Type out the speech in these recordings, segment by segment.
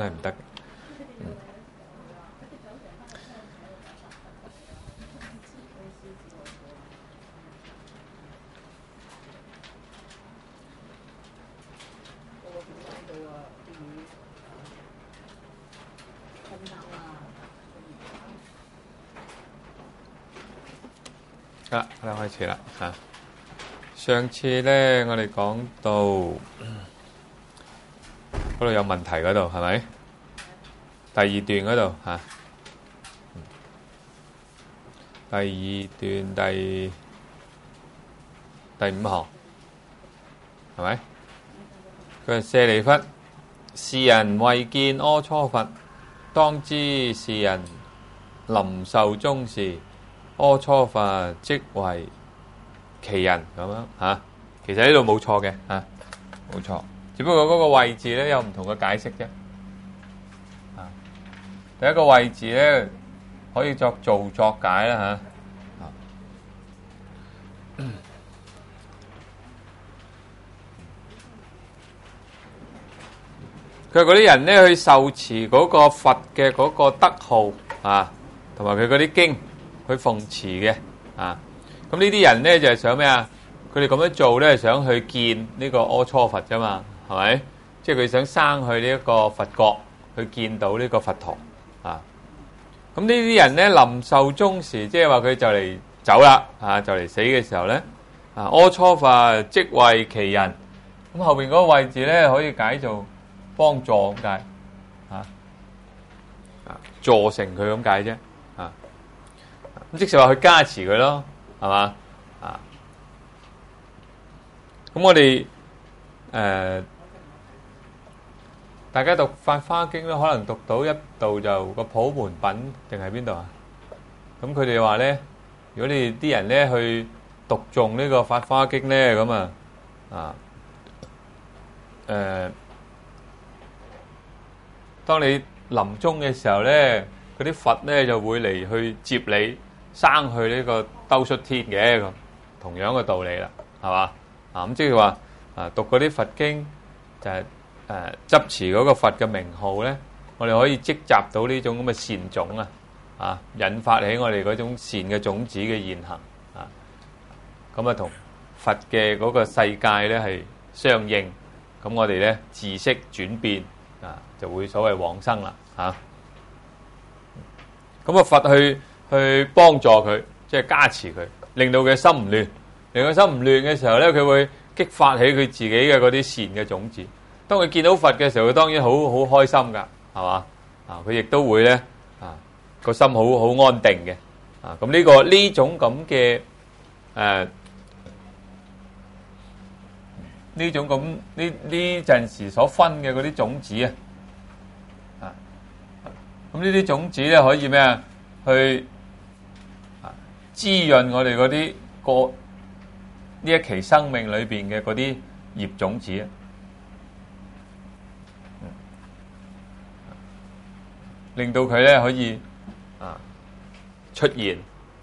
係唔得嘅。啦，開始啦嚇。上次咧，我哋講到嗰度有問題嗰度係咪？第二段嗰度嚇，第二段第五行係咪？佢話舍利弗，是人為見阿閦佛，當知是人臨壽終時，阿閦佛即為其人咁樣嚇。其實呢度冇錯嘅嚇，冇錯，只不過嗰個位置咧有唔同嘅解釋啫。第一個位置咧可以作造作解啦嚇。佢嗰啲人咧去受持嗰個佛嘅嗰個德號啊，同埋佢嗰啲經去奉持嘅啊。咁呢啲人咧就係想咩啊？佢哋咁樣做咧，想去見呢個阿閦佛啫嘛，係咪？即係佢想生去呢一個佛國，去見到呢個佛陀啊。咁呢啲人咧臨壽終時，即係話佢就嚟走啦啊，就嚟死嘅時候咧啊，阿閦佛即為其人。咁後邊嗰個位置咧可以解做幫助咁解啊，助成佢咁解啫啊。咁即係話去加持佢咯，係嘛啊？咁我哋大家讀《法華經》咧，可能讀到一度就個普門品定係邊度啊？咁佢哋話咧，如果你啲人咧去讀誦呢個《法華經》咧，咁當你臨終嘅時候咧，嗰啲佛咧就會嚟去接你，生去呢個兜率天嘅，咁同樣嘅道理啦，係嘛？咁即係話讀嗰啲佛經就係執持嗰個佛嘅名號咧，我哋可以積集到呢種咁嘅善種引發起我哋嗰種善嘅種子嘅現行咁同佛嘅嗰個世界咧係相應，咁我哋咧自識轉變就會所謂往生啦咁佛去幫助佢，即係加持佢，令到佢心唔亂。令佢心唔亂嘅時候咧，佢會激發起佢自己嘅嗰啲善嘅種子。當佢見到佛嘅時候，佢當然好開心噶，係嘛？佢亦都會咧個心好安定嘅咁呢種咁嘅呢種咁呢陣時所分嘅嗰啲種子咁呢啲種子咧可以咩啊？去滋潤我哋嗰啲呢一期生命裏邊嘅嗰啲業種子令到佢咧可以出現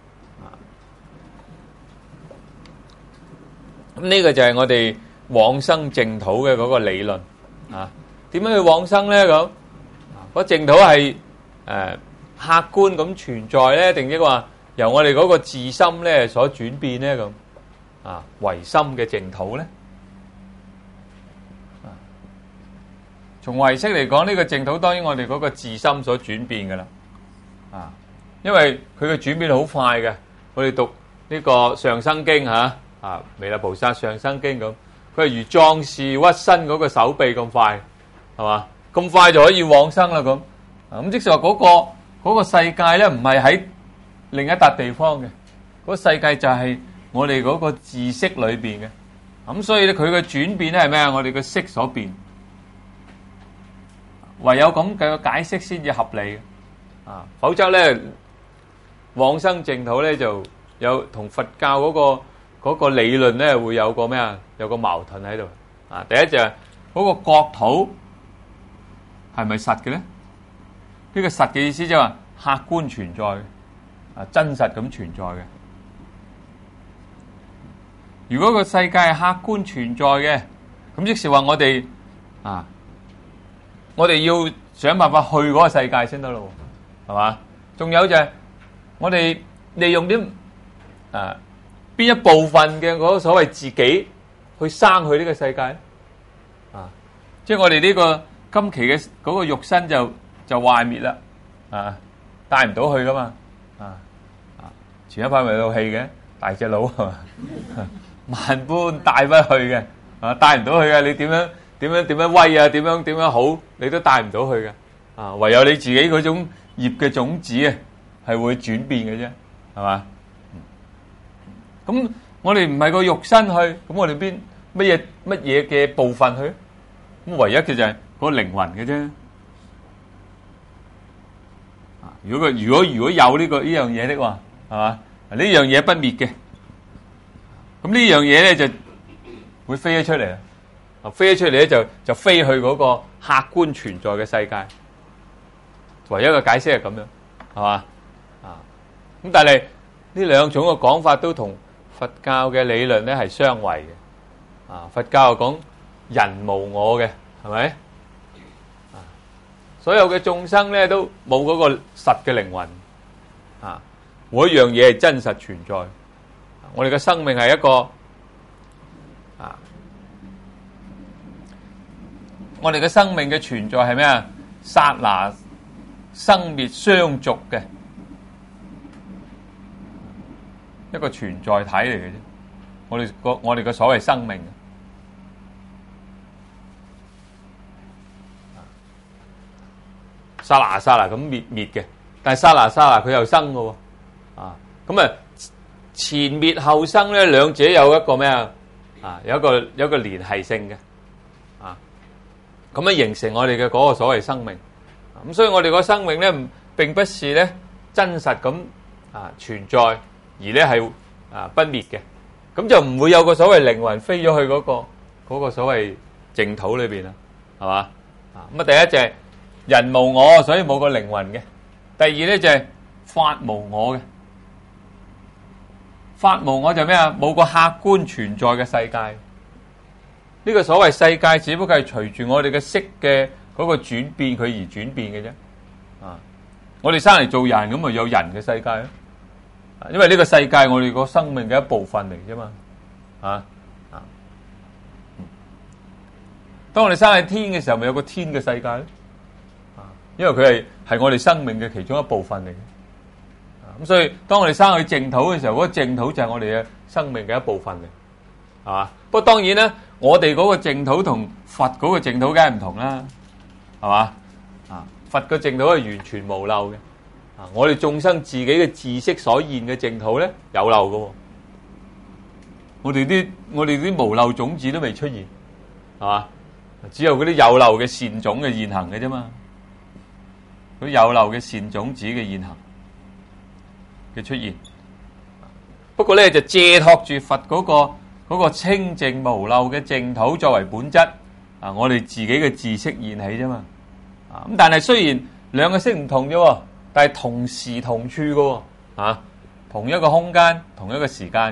咁呢個就係我哋往生淨土嘅嗰個理論點樣去往生咧？咁嗰淨土係客觀咁存在咧，定抑話由我哋嗰個自心咧所轉變咧咁唯心嘅淨土咧？從唯識嚟講，呢個淨土當然我哋嗰個自心所轉變噶啦因為佢嘅轉變好快嘅。我哋讀呢個上生經彌勒菩薩上生經咁，佢係如壯士屈伸嗰個手臂咁快，係嘛？咁快就可以往生啦咁。咁即係話嗰個世界咧，唔係喺另一笪地方嘅，嗰個世界就係我哋嗰個自識裏邊嘅。咁所以咧，佢嘅轉變咧係咩啊？我哋嘅識所變，唯有咁嘅解釋先至合理否則咧往生淨土咧就有同佛教嗰個理論咧會有個咩啊？有個矛盾喺度第一就係嗰個國土係咪實嘅咧？呢個實嘅意思即係話客觀存在真實咁存在嘅。如果個世界係客觀存在嘅，咁即是話我哋要想辦法去嗰個世界先得咯，係嘛？仲有就係我哋利用啲邊一部分嘅嗰個所謂自己去生去呢個世界啊，即係我哋呢個今期嘅嗰個肉身就壞滅啦，帶唔到去噶嘛，前一排咪有套戲嘅大隻佬係嘛，萬般帶不去嘅，帶唔到去嘅，你點樣威啊？點樣好，你都帶唔到去嘅，唯有你自己嗰種業嘅種子啊，係會轉變嘅啫，係嘛？咁我哋唔係個肉身去，咁我哋乜嘢嘅部分去？咁唯一嘅就係嗰個靈魂嘅啫。如果有呢樣嘢的話，係嘛？呢樣嘢不滅嘅，咁呢樣嘢咧就會飛咗出嚟啦。飛咗出嚟咧就飛去嗰個客觀存在嘅世界。唯一嘅解釋係咁樣，係嘛？咁但係呢兩種嘅講法都同佛教嘅理論咧係相違嘅。佛教係講人無我嘅，係咪？所有嘅眾生咧都冇嗰個實嘅靈魂，每一樣嘢係真實存在。我哋嘅生命係一個我哋嘅生命嘅存在係咩啊？剎那生滅相續嘅一個存在體嚟嘅啫。我哋嘅所謂生命，剎那剎那咁滅嘅，但係剎那剎那佢又生嘅喎。咁啊前滅後生咧，兩者有一個咩啊？有一個聯繫性嘅，咁樣形成我哋嘅嗰個所謂生命。咁所以我哋個生命咧並不是咧真實咁存在，而咧係不滅嘅。咁就唔會有個所謂靈魂飛咗去嗰個所謂淨土裏邊啦，係嘛？咁第一就係人無我，所以冇個靈魂嘅。第二咧就係法無我嘅。法無我就咩啊？冇個客觀存在嘅世界。呢個所謂世界只不過係隨住我哋嘅識嘅嗰個轉變佢而轉變嘅啫。我哋生嚟做人咁咪有人嘅世界咯。因為呢個世界我哋個生命嘅一部分嚟啫嘛。當我哋生喺天嘅時候，咪有個天嘅世界咯。因為佢係我哋生命嘅其中一部分嚟嘅。咁所以當我哋生去淨土嘅時候，嗰個淨土就係我哋嘅生命嘅一部分嚟，係嘛？不過當然啦，我哋嗰個淨土同佛嗰個淨土梗係唔同啦，係嘛？佛嘅淨土係完全無漏嘅，我哋眾生自己嘅知識所現嘅淨土咧有漏嘅，我哋啲無漏種子都未出現，係嘛？只有嗰啲有漏嘅善種嘅現行嘅啫嘛，嗰啲有漏嘅善種子嘅現行嘅出現。不過咧就借託住佛嗰個清淨無漏嘅淨土作為本質，我哋自己嘅知識現起啫嘛。咁但係雖然兩個識唔同啫，但係同時同處嘅，同一個空間，同一個時間嘅。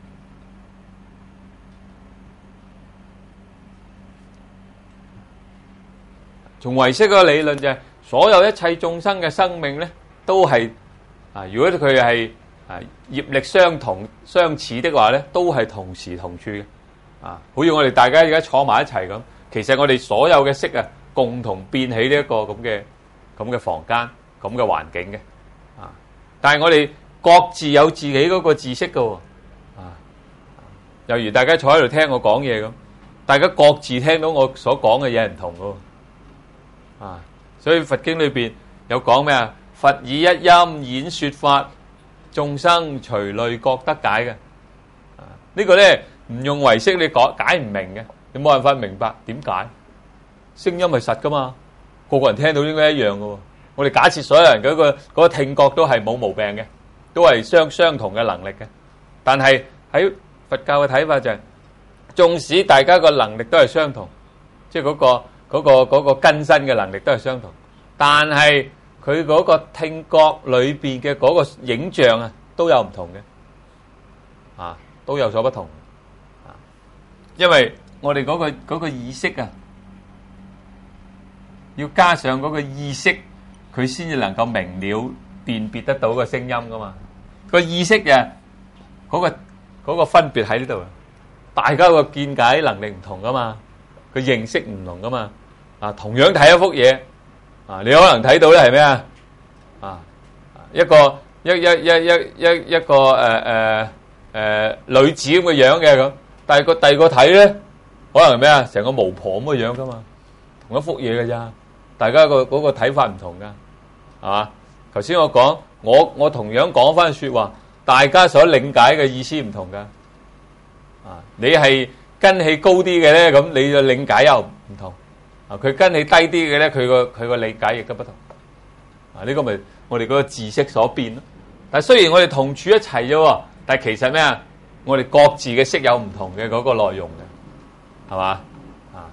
從唯識嗰個理論就係，所有一切眾生嘅生命咧，都係如果佢係業力相同相似的話咧，都係同時同處嘅。好似我哋大家而家坐埋一齊咁，其實我哋所有嘅識共同變起呢一個咁嘅房間，咁嘅環境嘅。但係我哋各自有自己嗰個知識嘅。猶如大家坐喺度聽我講嘢咁，大家各自聽到我所講嘅嘢唔同嘅。所以佛經裏邊有講咩啊？佛以一音演說法，眾生隨類各得解嘅。呢個咧唔用唯識你解唔明嘅，你冇辦法明白點解。聲音係實噶嘛，個個人聽到應該一樣嘅。我哋假設所有人嗰個聽覺都係冇毛病嘅，都係相同嘅能力嘅。但係喺佛教嘅睇法就係，縱使大家個能力都係相同，即係嗰個根身嘅能力都係相同，但係佢嗰個聽覺裏邊嘅嗰個影像都有唔同嘅，都有所不同。因為我哋嗰個意識要加上嗰個意識，佢先至能夠明了辨別得到個聲音噶嘛。個意識嘅嗰個分別喺呢度，大家個見解能力唔同噶嘛，個認識唔同噶嘛。啊，同樣睇一幅嘢，啊，你可能睇到咧係咩啊？啊，一個女子咁嘅樣嘅咁，但係第二個睇咧，可能係咩啊？成個巫婆咁嘅樣噶嘛，同一幅嘢嘅咋，大家嗰個睇法唔同噶，係嘛？頭先我講，我同樣講翻說話，大家所理解嘅意思唔同噶，啊，你係根氣高啲嘅咧，咁你嘅理解又唔同。啊！佢跟你低啲嘅咧，佢個理解亦都不同。啊！呢個咪我哋嗰個知識所變咯。但係雖然我哋同處一齊啫，但係其實咩啊？我哋各自嘅識有唔同嘅嗰個內容嘅，係嘛？啊！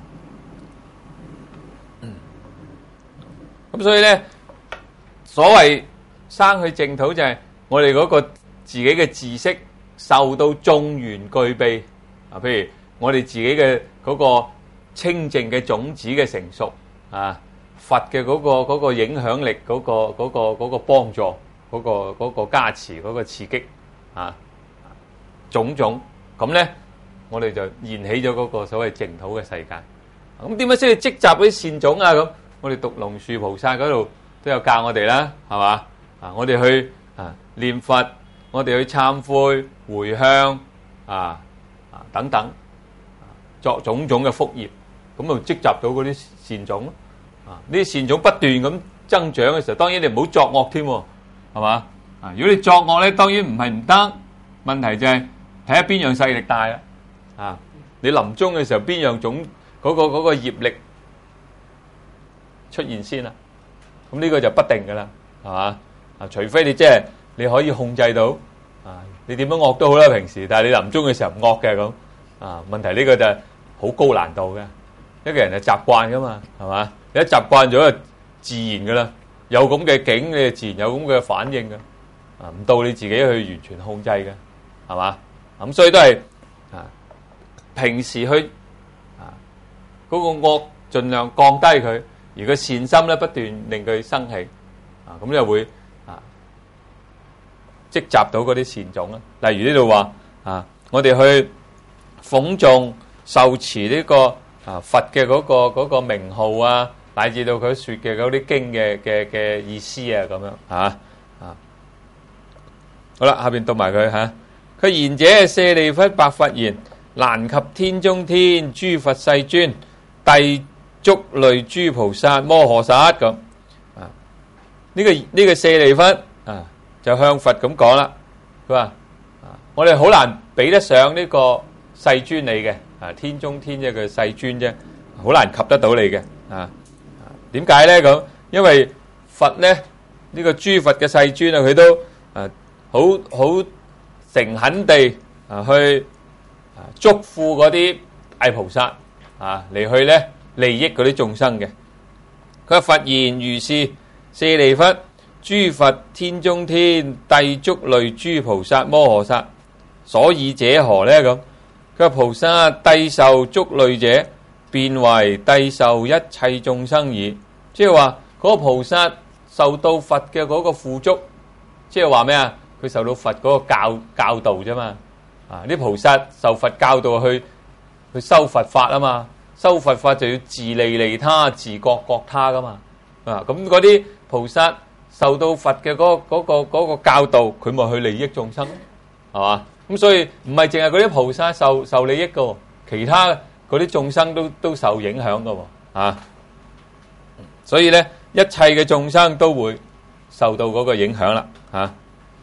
咁所以咧，所謂生去淨土就係我哋嗰個自己嘅知識受到眾緣具備。啊，譬如我哋自己嘅嗰個清淨嘅種子嘅成熟啊，佛嘅嗰個影響力，嗰個幫助，嗰個加持，嗰個刺激啊，種種咁咧，我哋就燃起咗嗰個所謂淨土嘅世界。咁點解先要積集嗰啲善種啊？咁我哋讀龍樹菩薩嗰度都有教我哋啦，係嘛？啊，我哋去念佛，我哋去懺悔、回向等等，作種種嘅福業。咁就積集到嗰啲善種咯，啊！呢啲善種不斷咁增長嘅時候，當然你唔好作惡添，係嘛？啊！如果你作惡咧，當然唔係唔得，問題就係睇下邊樣勢力大啦，啊！你臨終嘅時候邊樣種嗰個業力出現先啦，咁呢個就不定噶啦，係嘛？啊！除非你即係你可以控制到，啊！你點樣惡都好啦，平時，但係你臨終嘅時候唔惡嘅咁，啊！問題呢個就係好高難度嘅。一個人係習慣噶嘛，係嘛？你一習慣咗就自然噶啦，有咁嘅境，你就自然有咁嘅反應噶。啊，唔到你自己去完全控制嘅，係嘛？咁所以都係啊，平時去啊嗰個惡盡量降低佢，而個善心咧不斷令佢生起，啊咁就會啊積集到嗰啲善種啦。例如呢度話啊，我哋去諷誦受持呢個。啊！佛嘅嗰個名號啊，乃至到佢說嘅嗰啲經嘅意思啊，咁樣啊，好啦，下邊讀埋佢吓。佢言者舍利弗，白佛言：難及天中天，諸佛世尊，帝足類諸菩薩摩訶薩咁啊。呢個舍利弗啊，就向佛咁講啦。佢話啊，我哋好難比得上呢個世尊你嘅。啊！天中天啫，佢世尊啫，好難及得到你嘅啊！點解咧咁？因為佛咧呢個諸佛嘅世尊啊，佢都好誠懇地去囑咐嗰啲大菩薩啊嚟去咧利益嗰啲眾生嘅。佢話佛言如是，舍利弗，諸佛天中天，帝足類諸菩薩摩訶薩，所以者何咧咁？佢話菩薩帝受足類者，便為帝受一切眾生矣。即係話嗰個菩薩受到佛嘅嗰個付囑，即係話咩啊？佢受到佛嗰個教導啫嘛。啊，啲菩薩受佛教導去修佛法啊嘛，修佛法就要自利利他，自覺覺他噶嘛。啊，咁嗰啲菩薩受到佛嘅嗰個教導，佢咪去利益眾生，係嘛？咁所以唔係淨係嗰啲菩薩受利益噶，其他嗰啲眾生都受影響噶，啊！所以咧，一切嘅眾生都會受到嗰個影響啦，吓。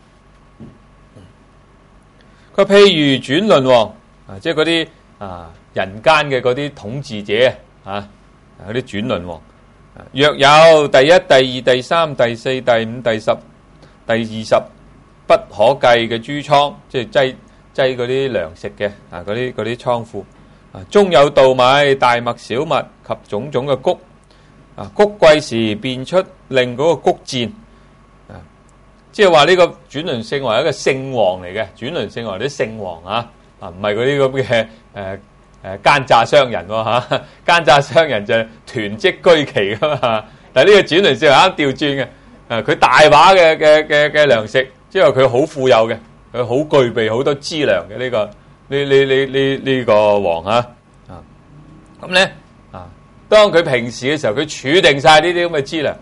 佢譬如轉輪王啊，即係嗰啲人間嘅嗰啲統治者啊，嗰啲轉輪王。若有第一、第二、第三、第四、第五、第十、第20。不可計嘅諸倉，即係擠嗰啲糧食嘅啊，嗰啲倉庫啊，中有稻米、大麥、小麥及種種嘅穀啊，穀貴時便出令嗰個穀賤啊，即係話呢個轉輪聖王係一個聖王嚟嘅，轉輪聖王啲聖王啊，唔係嗰啲咁嘅奸詐商人喎嚇，奸詐商人就囤積居奇噶嘛。但係呢個轉輪聖王啱調轉嘅，佢大把嘅糧食，即係佢好富有嘅，佢好具備好多資糧嘅呢個王嚇。咁咧當佢平時嘅時候，佢儲定晒呢啲咁嘅資糧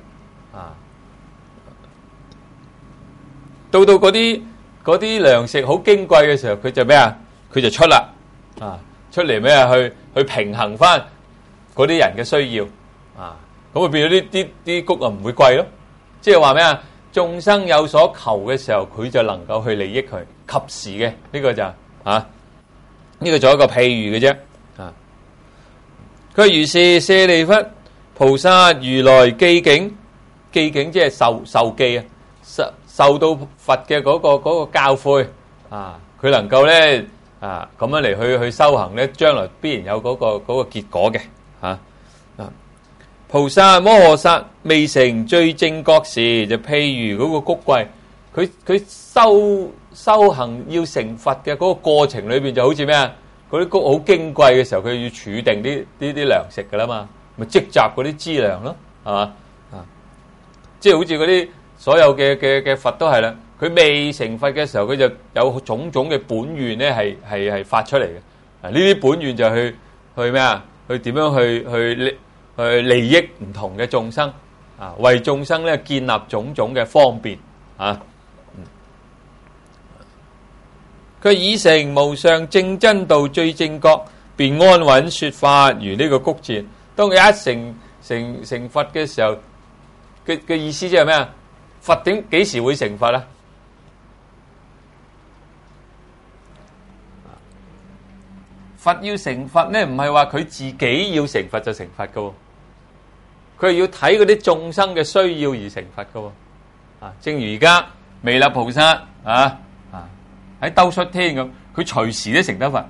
到嗰啲糧食好矜貴嘅時候，佢就咩啊？佢就出啦出嚟咩啊？去平衡翻嗰啲人嘅需要咁啊變咗啲穀啊唔會貴咯。即係話咩啊？眾生有所求嘅時候，佢就能夠去利益佢，及時嘅呢個就呢個做一個譬喻嘅啫佢如是舍利弗，菩薩如來記境，記境即係受記受到佛嘅嗰個教誨佢能夠咧咁樣嚟去修行咧，將來必然有嗰個結果嘅菩薩摩訶薩未成最正覺時，就譬如嗰個穀櫃，佢修行要成佛嘅嗰個過程裏邊，就好似咩啊？嗰啲穀好矜貴嘅時候，佢要儲定啲糧食噶啦嘛，咪積集嗰啲資糧咯，係嘛即係好似嗰啲所有嘅佛都係啦。佢未成佛嘅時候，佢就有種種嘅本願咧，係發出嚟嘅。呢啲本願就去咩啊？去點樣去利益唔同嘅眾生為眾生咧建立種種嘅方便佢已成無上正真道最正覺，便安穩說法如呢個穀賤。當佢一成佛嘅時候，嘅意思即係咩啊？佛幾時會成佛啊？佛要成佛咧，唔係話佢自己要成佛就成佛噶，佢係要睇嗰啲眾生嘅需要而成佛噶。正如而家彌勒菩薩喺兜率天咁，佢隨時都成得佛。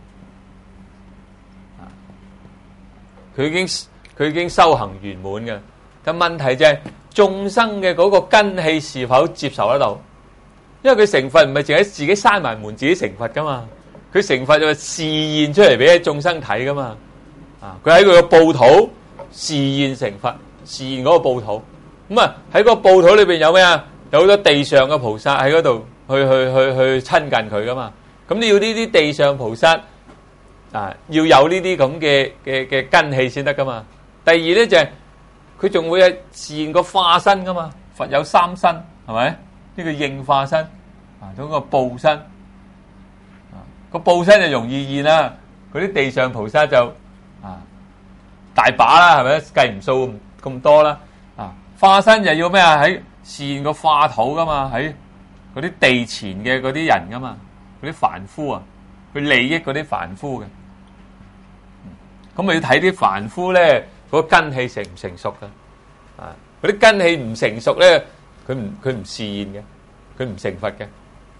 佢已經修行圓滿嘅。但問題就係眾生嘅嗰個根器是否接受得到？因為佢成佛唔係淨係自己閂埋門自己成佛噶嘛，佢成佛就示現出嚟俾眾生睇噶嘛。佢喺佢個報土示現成佛，示現嗰個報土。咁喺個報土裏邊有咩啊？有好多地上嘅菩薩喺嗰度去親近佢噶嘛。咁你要呢啲地上菩薩要有呢啲咁嘅根器先得噶嘛。第二咧就係佢仲會係示現個化身噶嘛。佛有三身係咪？呢個應化身嗰個報身個報身就容易現啦。嗰啲地上菩薩就大把啦，係咪？計唔數咁多啦。化身就要咩啊？喺示現個化土噶嘛，喺嗰啲地前嘅嗰啲人噶嘛，嗰啲凡夫去利益嗰啲凡夫嘅。咁咪要睇啲凡夫咧，嗰個根器成唔成熟嘅？嗰啲根器唔成熟咧，佢唔示現嘅，佢唔成佛嘅。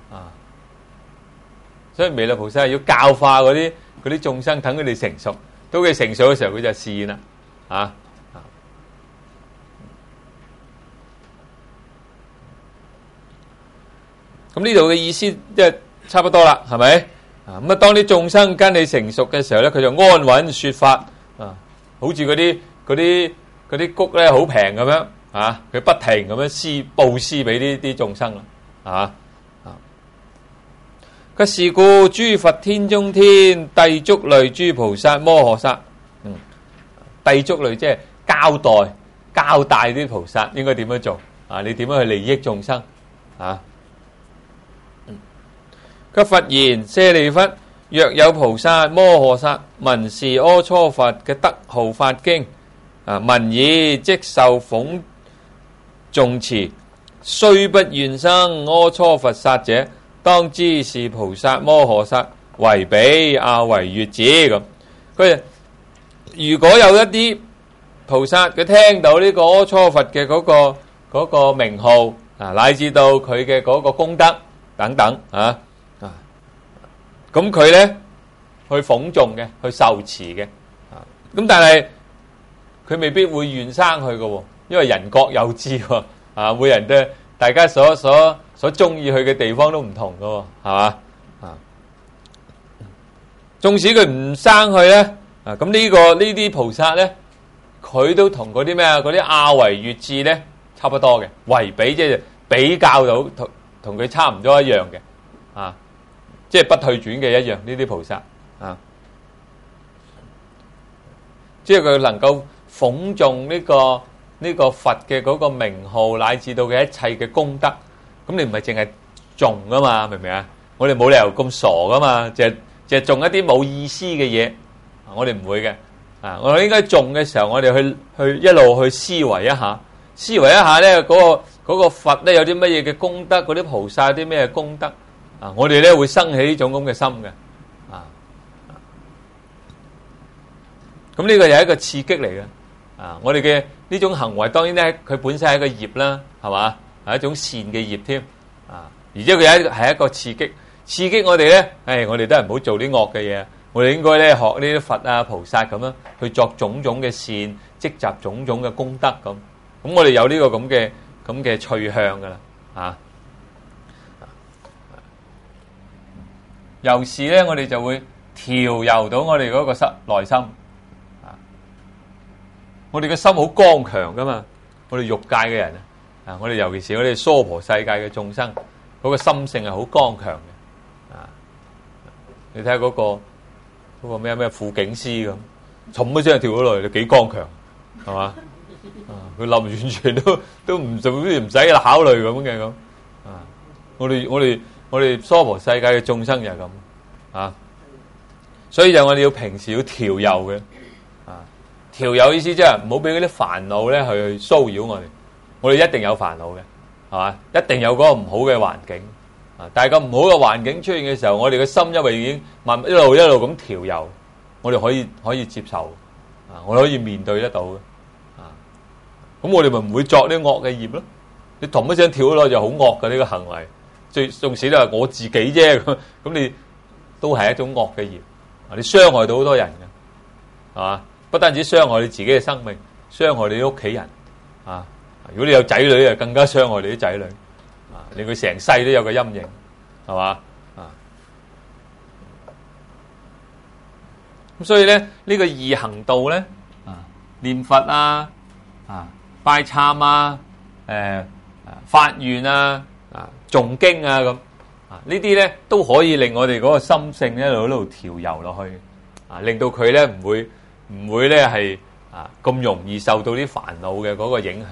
所以彌勒菩薩係要教化嗰啲眾生，等佢哋成熟。到佢成熟嘅時候，佢就示現啦。咁呢度嘅意思即係差不多啦，係咪？咁當啲眾生根器成熟嘅時候咧，佢就安穩說法。好似嗰啲穀咧，好平咁樣佢不停咁樣布施俾呢啲眾生啦。佢是故諸佛天中天帝足類諸菩薩摩訶薩，帝足類即係交代啲菩薩應該點樣做你點樣去利益眾生佢佛言：舍利弗，若有菩薩摩訶薩聞是阿閦佛嘅德號法經，聞已即受諷誦持，雖不願生阿閦佛剎者，當知是菩薩摩訶薩為彼亞惟越子。咁佢如果有一啲菩薩佢聽到呢個阿閦佛嘅嗰個名號乃至到佢嘅嗰個功德等等咁佢咧去諷誦嘅，去受持嘅咁但係佢未必會願生去嘅，因為人各有志每人都大家所中意去嘅地方都唔同嘅，係嘛縱使佢唔生佢咧，咁呢啲菩薩咧，佢都同嗰啲咩啊，嗰啲阿惟越致咧差不多嘅，為比即係比較到同佢差唔多一樣嘅，即係不退轉嘅一樣呢啲菩薩即係佢能夠諷誦呢個佛嘅嗰個名號，乃至到嘅一切嘅功德。咁你唔係淨係誦噶嘛，明唔明啊？我哋冇理由咁傻噶嘛，淨係誦一啲冇意思嘅嘢，我哋唔會嘅。我哋應該誦嘅時候，我哋去一路去思維一下咧，嗰個佛咧有啲乜嘢嘅功德，嗰啲菩薩有啲咩功德我哋咧會生起呢種咁嘅心嘅。咁呢個又係一個刺激嚟嘅。我哋嘅呢種行為，當然咧佢本身係一個業啦，係嘛，係一種善嘅業添。而且佢係一個刺激我哋咧。我哋都係唔好做啲惡嘅嘢，我哋應該咧學呢啲佛啊菩薩咁樣去作種種嘅善，積集種種嘅功德咁。咁我哋有呢個咁嘅趣向噶啦。由是咧，我哋就會調柔到我哋嗰個內心。我哋嘅心好剛強噶嘛，我哋欲界嘅人我哋尤其是我哋娑婆世界嘅眾生，嗰個心性係好剛強嘅。你睇下嗰個咩富景師咁，沉一聲跳咗落嚟，你幾剛強係嘛？佢冧完全都唔做，好似唔使考慮咁嘅咁。我哋娑婆世界嘅眾生就係咁。所以就我哋要平時要調柔嘅。調柔意思即係唔好俾嗰啲煩惱咧去騷擾我哋。我哋一定有煩惱嘅，係嘛？一定有嗰個唔好嘅環境。但係個唔好嘅環境出現嘅時候，我哋嘅心因為已經慢慢一路咁調柔，我哋可以接受，我哋可以面對得到嘅。咁我哋咪唔會作啲惡嘅業咯。你同一聲跳咗落就好惡嘅呢個行為，縱使都係我自己啫咁，你都係一種惡嘅業。你傷害到好多人嘅，係嘛？不單止傷害你自己嘅生命，傷害你啲屋企人。如果你有仔女，就更加傷害你啲仔女，令佢成世都有個陰影，係嘛？咁所以咧，呢個易行道咧，念佛拜懺發願誦經咁，呢啲咧都可以令我哋嗰個心性一路調柔落去，令到佢咧唔會咧係咁容易受到啲煩惱嘅嗰個影響。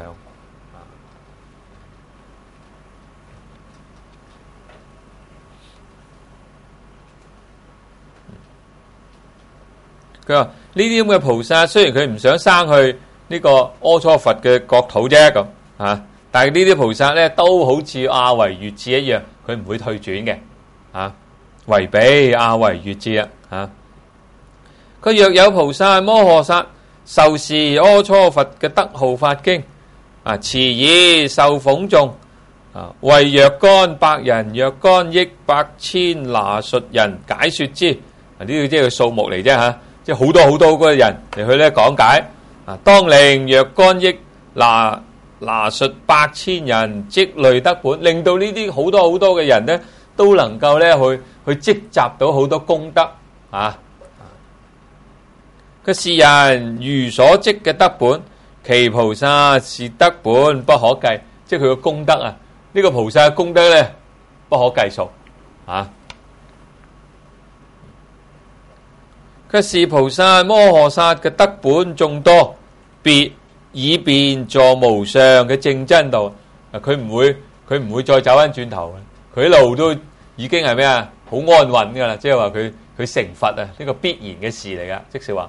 佢話呢啲咁嘅菩薩，雖然佢唔想生去呢個阿閦佛嘅國土啫咁，但係呢啲菩薩咧都好似阿惟越致一樣，佢唔會退轉嘅，為比阿惟越致佢若有菩薩摩訶薩受持阿閦佛嘅德號法經，持以受諷誦，為若干百人、若干億百千那述人解說之，呢個即係個數目嚟啫即係好多好多嗰個人嚟去咧講解。當令若干億那述百千人積累得本，令到呢啲好多好多嘅人咧都能夠咧去積集到好多功德。佢是人如所積嘅德本，其菩薩是德本不可計，即係佢嘅功德呢個菩薩嘅功德咧不可計數。佢是菩薩摩訶薩嘅德本眾多，別以便助無上嘅正真道。佢唔會再走翻轉頭嘅，佢一路都已經係咩好安穩噶啦，即係話佢成佛呢個必然嘅事嚟噶，即是話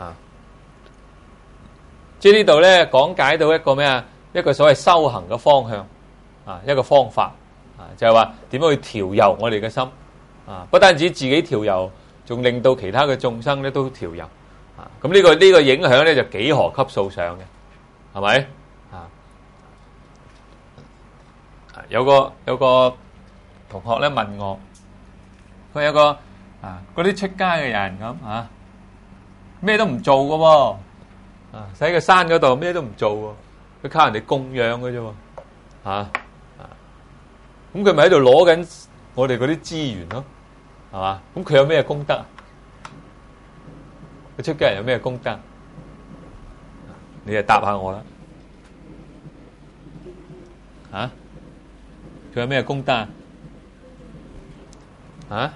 即係呢度咧講解到一個咩一個所謂修行嘅方向一個方法就係話點樣去調柔我哋嘅心不單止自己調柔，仲令到其他嘅眾生咧都調柔咁呢個影響咧就幾何級數上嘅，係咪有個同學咧問我，佢有個嗰啲出家嘅人咁咩都唔做嘅喎喺個山嗰度咩都唔做喎，佢靠人哋供養嘅啫喎咁佢咪喺度攞緊我哋嗰啲資源咯，係嘛？咁佢有咩功德個出家人有咩功德？你就答下我啦。啊？佢有咩功德啊？啊？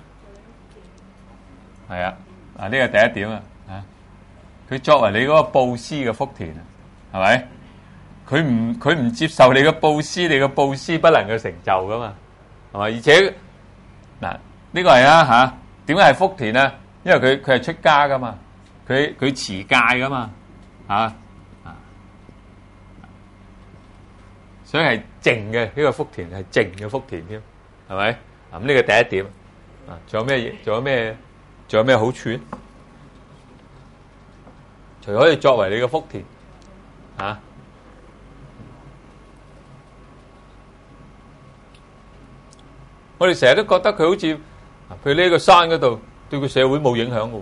係啊，呢個第一點啊。佢作為你嗰個布施嘅福田啊，係咪？佢唔接受你嘅布施，你嘅布施不能夠成就噶嘛，係嘛？而且嗱，呢個係啊嚇，點解係福田啊？因為佢係出家噶嘛，佢持戒噶嘛，所以係淨嘅，呢個福田係淨嘅福田添，係咪？咁呢個第一點啊，仲有咩嘢？仲有咩好處？除咗可以作為你嘅福田，我哋成日都覺得佢好似，譬如呢個山嗰度，對個社會冇影響嘅，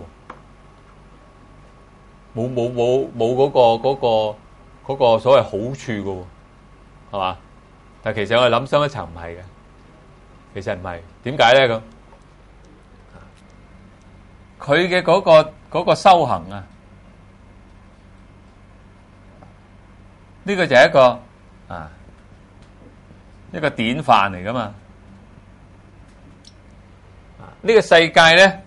冇嗰個所謂好處嘅，係嘛？但係其實我哋諗深一層唔係嘅，其實唔係，點解咧咁？佢嘅嗰個修行啊，呢個就係一個典範嚟噶嘛。呢個世界咧，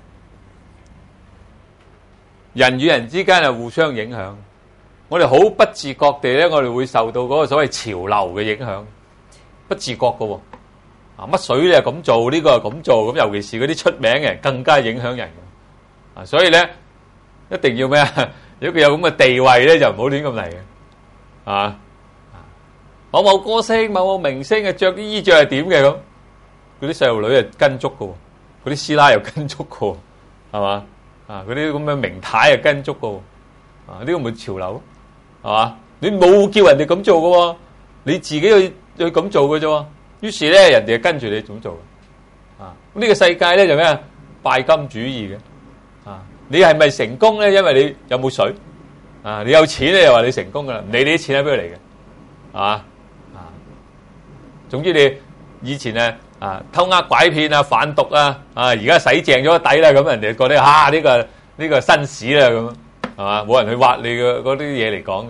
人與人之間係互相影響。我哋好不自覺地咧，我哋會受到嗰個所謂潮流嘅影響，不自覺嘅喎。乜水你係咁做，呢個係咁做，咁尤其是嗰啲出名嘅人更加影響人。所以咧，一定要咩啊？如果佢有咁嘅地位咧，就唔好亂咁嚟嘅。某某歌星、某某明星嘅着啲衣着係點嘅咁，嗰啲細路女係跟足嘅。嗰啲師奶又跟足個，係嘛？嗰啲咁嘅名牌又跟足個，呢個咪潮流，係嘛？你冇叫人哋咁做嘅，你自己去咁做嘅啫。於是咧，人哋就跟住你咁做。呢個世界咧就咩啊？拜金主義嘅。你係咪成功咧？因為你有冇水？你有錢咧，又話你成功噶啦。唔理你啲錢喺邊度嚟嘅，係嘛？總之你以前咧。偷呃拐騙啊，販毒啊，而家洗淨咗底啦，咁人哋覺得呢個紳士啦，咁係嘛？冇人去挖你嘅嗰啲嘢嚟講嘅，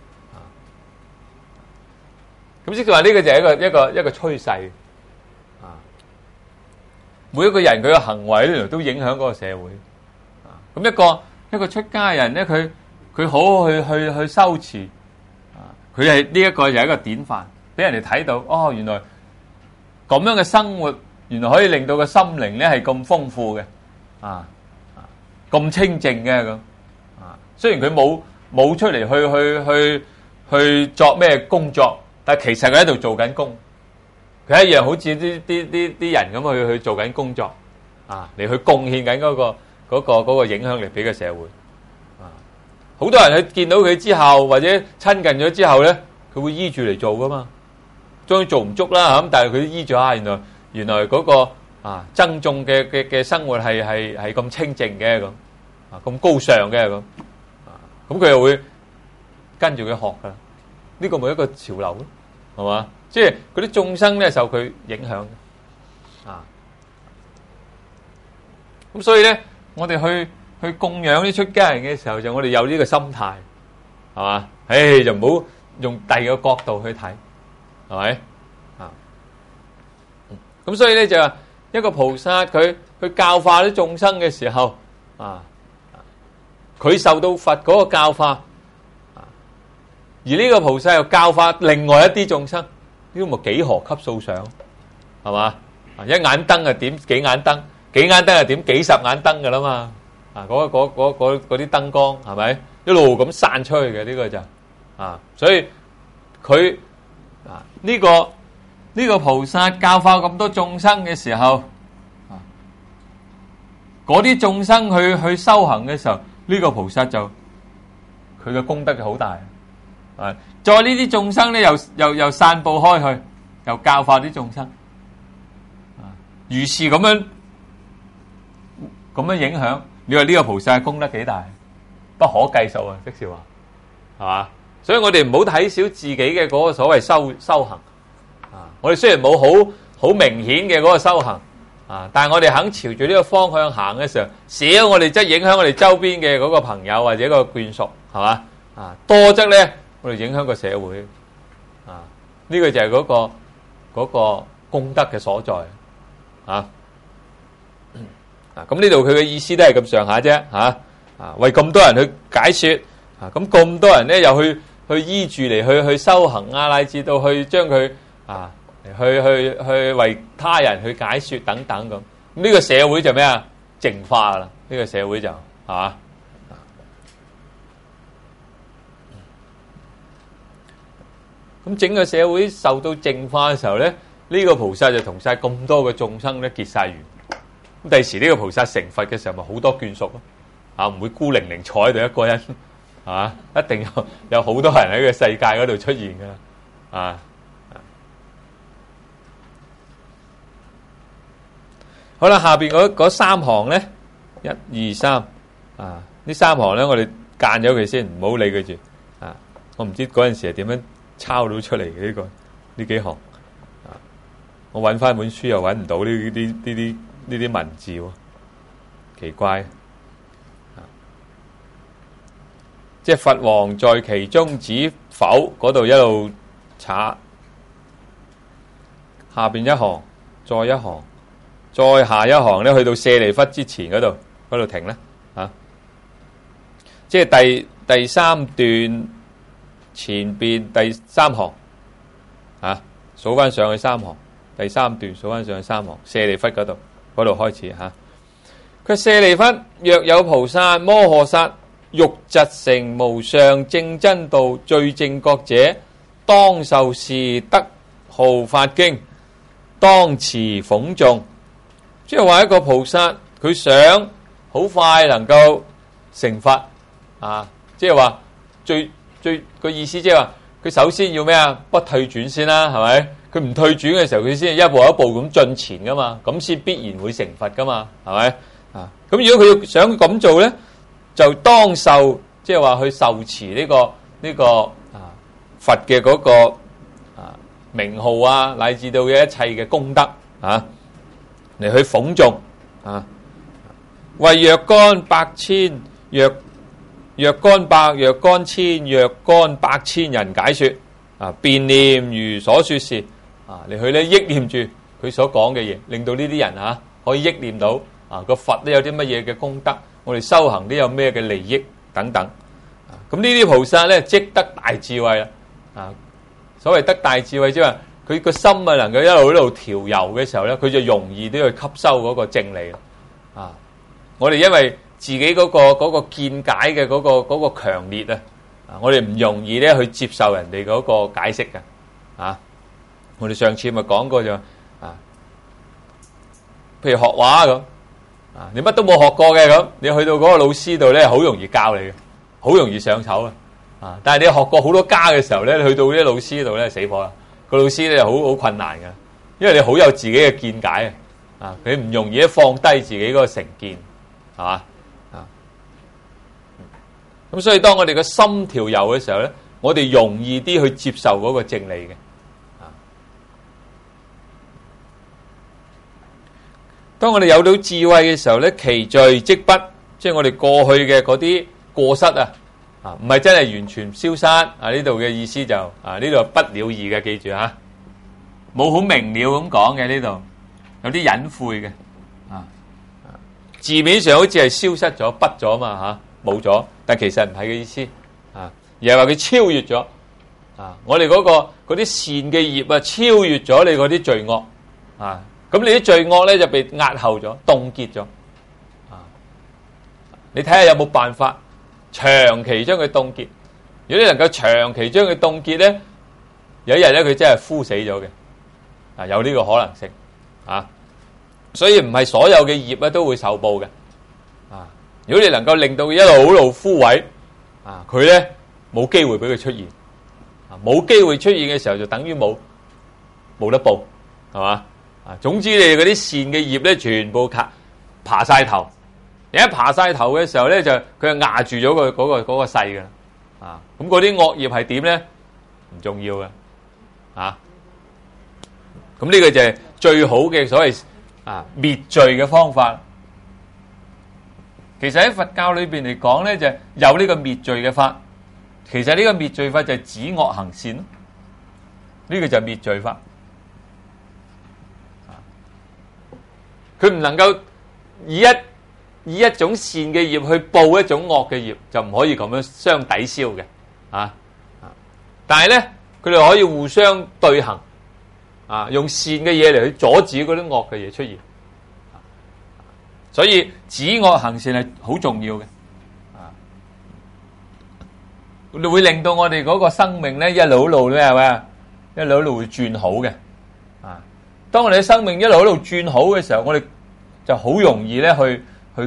咁即係話呢個就係一個趨勢，每一個人佢嘅行為咧都影響嗰個社會，咁一個出家人咧，佢好好去修持，佢係呢一個就係一個典範，俾人哋睇到，哦，原來。咁樣嘅生活，原來可以令到個心靈咧係咁豐富嘅，咁清淨嘅咁，雖然佢冇出嚟去作咩工作，但係其實佢喺度做緊工，佢一樣好似啲人咁去做緊工作，嚟去貢獻緊嗰個影響力俾個社會，好多人去見到佢之後，或者親近咗之後咧，佢會依住嚟做噶嘛。終於做唔足啦，咁但係佢都醫咗下，原來嗰個僧眾嘅生活係咁清淨嘅咁，咁高尚嘅咁，咁佢又會跟住佢學噶啦，呢個咪一個潮流咯，係嘛？即係嗰啲眾生咧受佢影響嘅，咁所以咧，我哋去供養啲出家人嘅時候，就我哋有呢個心態，係嘛？就唔好用第二個角度去睇。係咪咁所以咧就一個菩薩佢去教化啲眾生嘅時候，佢受到佛嗰個教化，而呢個菩薩又教化另外一啲眾生，呢個咪幾何級數上，係嘛？一眼燈啊點幾眼燈，幾眼燈啊點幾十眼燈噶啦嘛，嗰啲燈光係咪一路咁散出去嘅？呢個就所以佢。呢個菩薩教化咁多眾生嘅時候，嗰啲眾生去修行嘅時候，呢個菩薩就佢嘅功德就好大。再呢啲眾生咧，又散布開去，又教化啲眾生，如是咁樣影響。你話呢個菩薩嘅功德幾大？不可計數啊！即是話，係嘛？所以我哋唔好睇小自己嘅嗰個所謂修行，我哋雖然冇好明顯嘅嗰個修行， 啊！但係我哋肯朝住呢個方向行嘅時候，少我哋則影響我哋周邊嘅嗰個朋友或者個眷屬，係嘛？啊，多則咧我哋影響個社會，啊，呢個就係嗰個功德嘅所在，啊，咁呢度佢嘅意思都係咁上下啫，為咁多人去解說，咁多人咧又去依住嚟去修行啊，乃至到去將佢去為他人去解說等等咁，呢個社會就咩啊？淨化啦，呢個社會就係嘛？咁整個社會受到淨化嘅時候咧，呢個菩薩就同晒咁多嘅眾生咧結晒緣。咁第時呢個菩薩成佛嘅時候，咪好多眷屬咯，唔會孤零零坐喺度一個人，係嘛？一定有好多人喺個世界嗰度出現噶啦，好啦，下邊嗰三行咧，1、2、3，呢三行咧，我哋間咗佢先，唔好理佢住，我唔知嗰陣時係點樣抄到出嚟嘅呢幾行，我揾翻本書又揾唔到呢啲文字喎，奇怪，即係佛王在其中指否嗰度一路查，下邊一行，再一行。再下一行咧，去到舍利弗之前嗰度停咧，即係第三段前邊第三行，數翻上去三行，第三段數翻上去三行，舍利弗嗰度開始嚇。佢舍利弗，若有菩薩摩訶薩欲疾成無上正真道最正覺者，當受是德號法經，當持諷誦。即係話一個菩薩，佢想好快能夠成佛，即係話最個意思，即係話佢首先要咩啊？不退轉先啦，係咪？佢唔退轉嘅時候，佢先一步一步咁進前噶嘛，咁先必然會成佛噶嘛，係咪？咁如果佢想咁做咧，就當受，即係話去受持呢個佛嘅嗰個名號啊，乃至到嘅一切嘅功德嚟去諷誦，為若干百千、若干百、若干千、若干百千人解說，辯念如所說是，嚟去咧憶念住佢所講嘅嘢，令到呢啲人可以憶念到個佛都有啲乜嘢嘅功德，我哋修行都有咩嘅利益等等。咁呢啲菩薩咧即得大智慧啦，所謂得大智慧即係話，佢個心能夠一路調柔嘅時候咧，佢就容易都去吸收嗰個正理。我哋因為自己嗰個見解嘅嗰個強烈我哋唔容易咧去接受人哋嗰個解釋嘅。我哋上次咪講過就譬如學畫咁，你乜都冇學過嘅咁，你去到嗰個老師度咧，好容易教你嘅，好容易上手但係你學過好多家嘅時候咧，去到啲老師度咧，死火啦！個老師咧好困難嘅，因為你好有自己嘅見解佢唔容易放低自己嗰個成見，係嘛？咁所以當我哋個心調柔嘅時候咧，我哋容易啲去接受嗰個正理嘅。當我哋有到智慧嘅時候咧，其罪即不，即係我哋過去嘅嗰啲過失唔係真係完全消失呢度嘅意思就呢度不了義嘅，記住冇好明了咁講嘅，呢度有啲隱晦嘅字面上好似係消失咗、不咗嘛冇咗，但其實唔係嘅意思而係話佢超越咗我哋嗰啲善嘅業超越咗你嗰啲罪惡咁你啲罪惡咧就被壓後咗、凍結咗你睇下有冇辦法長期將佢凍結？如果你能夠長期將佢凍結咧，有一日咧佢真係枯死咗嘅，有呢個可能性所以唔係所有嘅業咧都會受報嘅如果你能夠令到佢一路枯萎佢咧冇機會俾佢出現冇機會出現嘅時候就等於冇得報，係嘛？總之你嗰啲善嘅業咧全部爬晒頭。一爬晒頭嘅時候咧，佢就壓住咗嗰個勢噶啦，咁嗰啲惡業係點咧？唔重要嘅，咁呢個就係最好嘅所謂滅罪嘅方法。其實喺佛教裏邊嚟講咧，就有呢個滅罪嘅法。其實呢個滅罪法就係止惡行善咯。呢個就係滅罪法。佢唔能夠以一種善嘅業去報一種惡嘅業，就唔可以咁樣相抵消嘅。但係咧，佢哋可以互相對行。用善嘅嘢嚟去阻止嗰啲惡嘅嘢出現。所以止惡行善係好重要嘅。會令到我哋嗰個生命咧一路咧係咪一路會轉好嘅。當我哋嘅生命一路轉好嘅時候，我哋就好容易咧去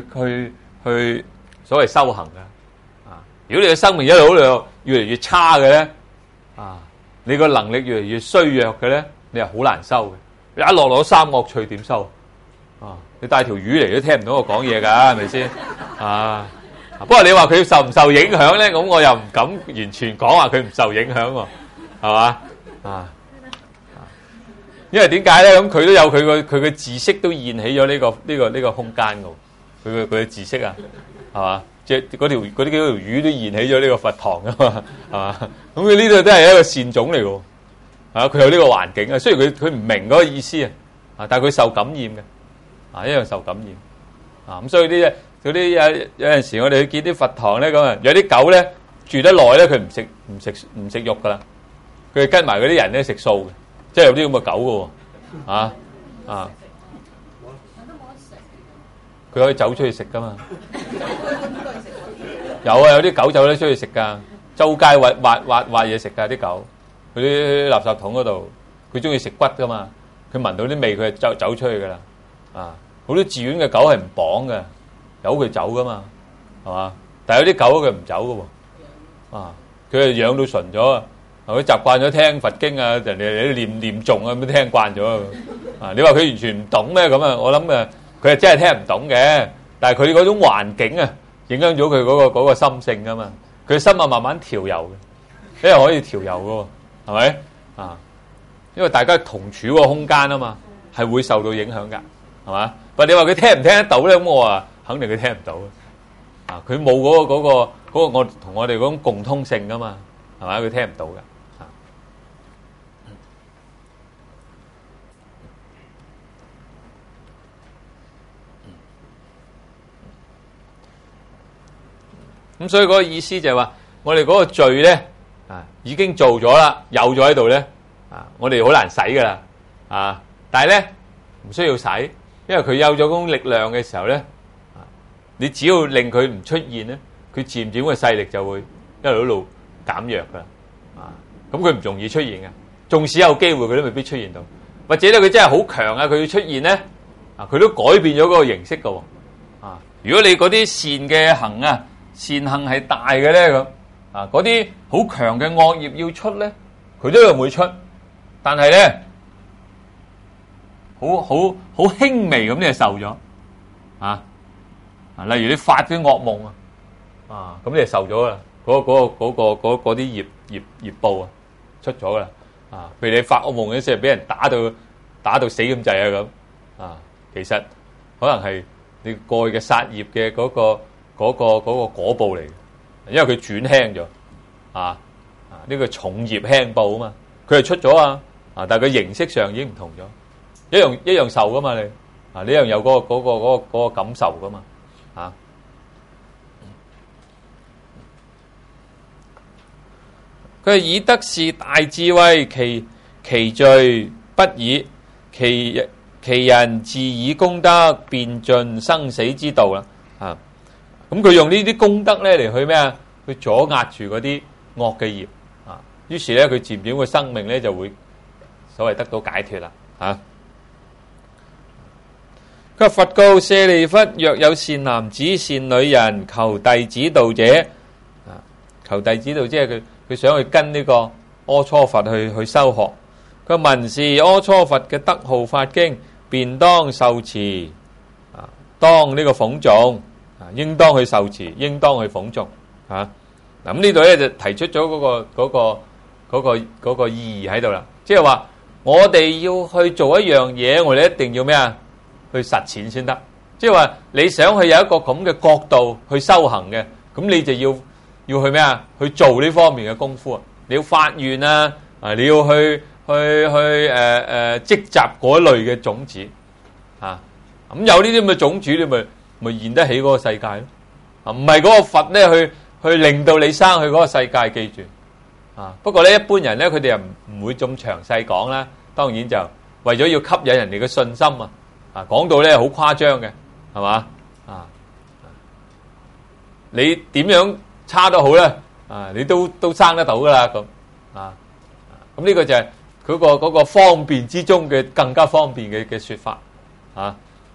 所謂修行嘅。如果你嘅生命一路越嚟越差嘅咧，你個能力越嚟越衰弱嘅咧，你係好難修嘅。一落三惡趣點修？你帶條魚嚟都聽唔到我講嘢㗎，係咪先？不過你話佢受唔受影響咧？咁我又唔敢完全講話佢唔受影響喎，係嘛？因為點解咧？咁佢都有佢嘅知識都現起咗呢個空間㗎。佢嘅知識啊，係嘛？即係嗰啲幾條魚都現起咗呢個佛堂㗎嘛，係嘛？咁佢呢度都係一個善種嚟㗎。佢有呢個環境啊。雖然佢唔明嗰個意思啊，但係佢受感染嘅。一樣受感染，咁所以嗰啲有陣時我哋去見啲佛堂咧，咁啊有啲狗咧住得耐咧，佢唔食肉噶啦，佢跟埋嗰啲人咧食素嘅，即係有啲咁嘅狗噶，佢可以走出去食噶嘛，有啲狗走得出去食噶，周街挖嘢食噶啲狗，佢啲垃圾桶嗰度，佢中意食骨噶嘛，佢聞到啲味佢就走出去噶啦。好多寺院嘅狗係唔綁嘅，由佢走噶嘛，係嘛？但係有啲狗佢唔走噶喎，佢係養到純咗，佢習慣咗聽佛經啊，人哋念誦啊咁聽慣咗，你話佢完全唔懂咩咁啊？我諗佢係真係聽唔懂嘅，但係佢嗰種環境啊，影響咗佢嗰個心性噶嘛，佢心啊慢慢調柔嘅，因為可以調柔噶，係咪？因為大家同處個空間啊嘛，係會受到影響噶。係嘛？但你話佢聽唔聽得到咧？咁我話肯定佢聽唔到嘅。佢冇嗰個我同我哋嗰種共通性噶嘛，係嘛？佢聽唔到嘅。咁所以嗰個意思就係話，我哋嗰個罪咧已經做咗啦，有咗喺度咧，我哋好難洗噶啦，但係咧唔需要洗。因為佢有咗嗰種力量嘅時候咧，你只要令佢唔出現咧，佢漸漸嘅勢力就會一路減弱噶啦。咁佢唔容易出現嘅，縱使有機會佢都未必出現到，或者咧佢真係好強啊，佢要出現咧，佢都改變咗嗰個形式噶。如果你嗰啲善嘅行啊，善行係大嘅咧咁，嗰啲好強嘅惡業要出咧，佢都會出，但係咧。好輕微咁你就受咗，例如你發啲惡夢咁你就受咗啦，嗰啲業報出咗啦，譬如你發惡夢嗰時係俾人打到死咁滯咁，其實可能係你過去嘅殺業嘅嗰個果報嚟，因為佢轉輕咗，呢個重業輕報啊嘛，佢係出咗但係佢形式上已經唔同咗。一樣受噶嘛你，你一樣有嗰個感受噶嘛，佢係以德是大智慧，其罪不以，其人自以功德辯盡生死之道啦，咁佢用呢啲功德咧嚟去咩啊？去阻壓住嗰啲惡嘅業，於是咧佢漸漸個生命咧就會所謂得到解脫啦，佢話佛告舍利弗：若有善男子、善女人求弟子道者，求弟子道即係佢想去跟呢個阿閦佛去修學。佢聞是阿閦佛嘅德號法經，便當受持，當呢個諷誦，應當去受持，應當去諷誦。嗱咁呢度咧就提出咗嗰個意義喺度啦，即係話我哋要去做一樣嘢，我哋一定要咩啊？ 去實踐先得。即係話你想去有一個咁嘅角度去修行嘅，咁你就要去咩啊？去做呢方面嘅功夫啊！你要發願啊，你要去積集嗰類嘅種子啊。咁有呢啲咁嘅種子，你咪現得起嗰個世界咯。啊，唔係嗰個佛咧去令到你生去嗰個世界，記住啊。不過咧，一般人咧，佢哋又唔會咁詳細講啦。當然就為咗要吸引人哋嘅信心啊，講到咧好誇張嘅，係嘛啊？你點樣差都好咧，啊，你都生得到噶啦咁啊。咁呢個就係嗰個方便之中嘅更加方便嘅說法啊。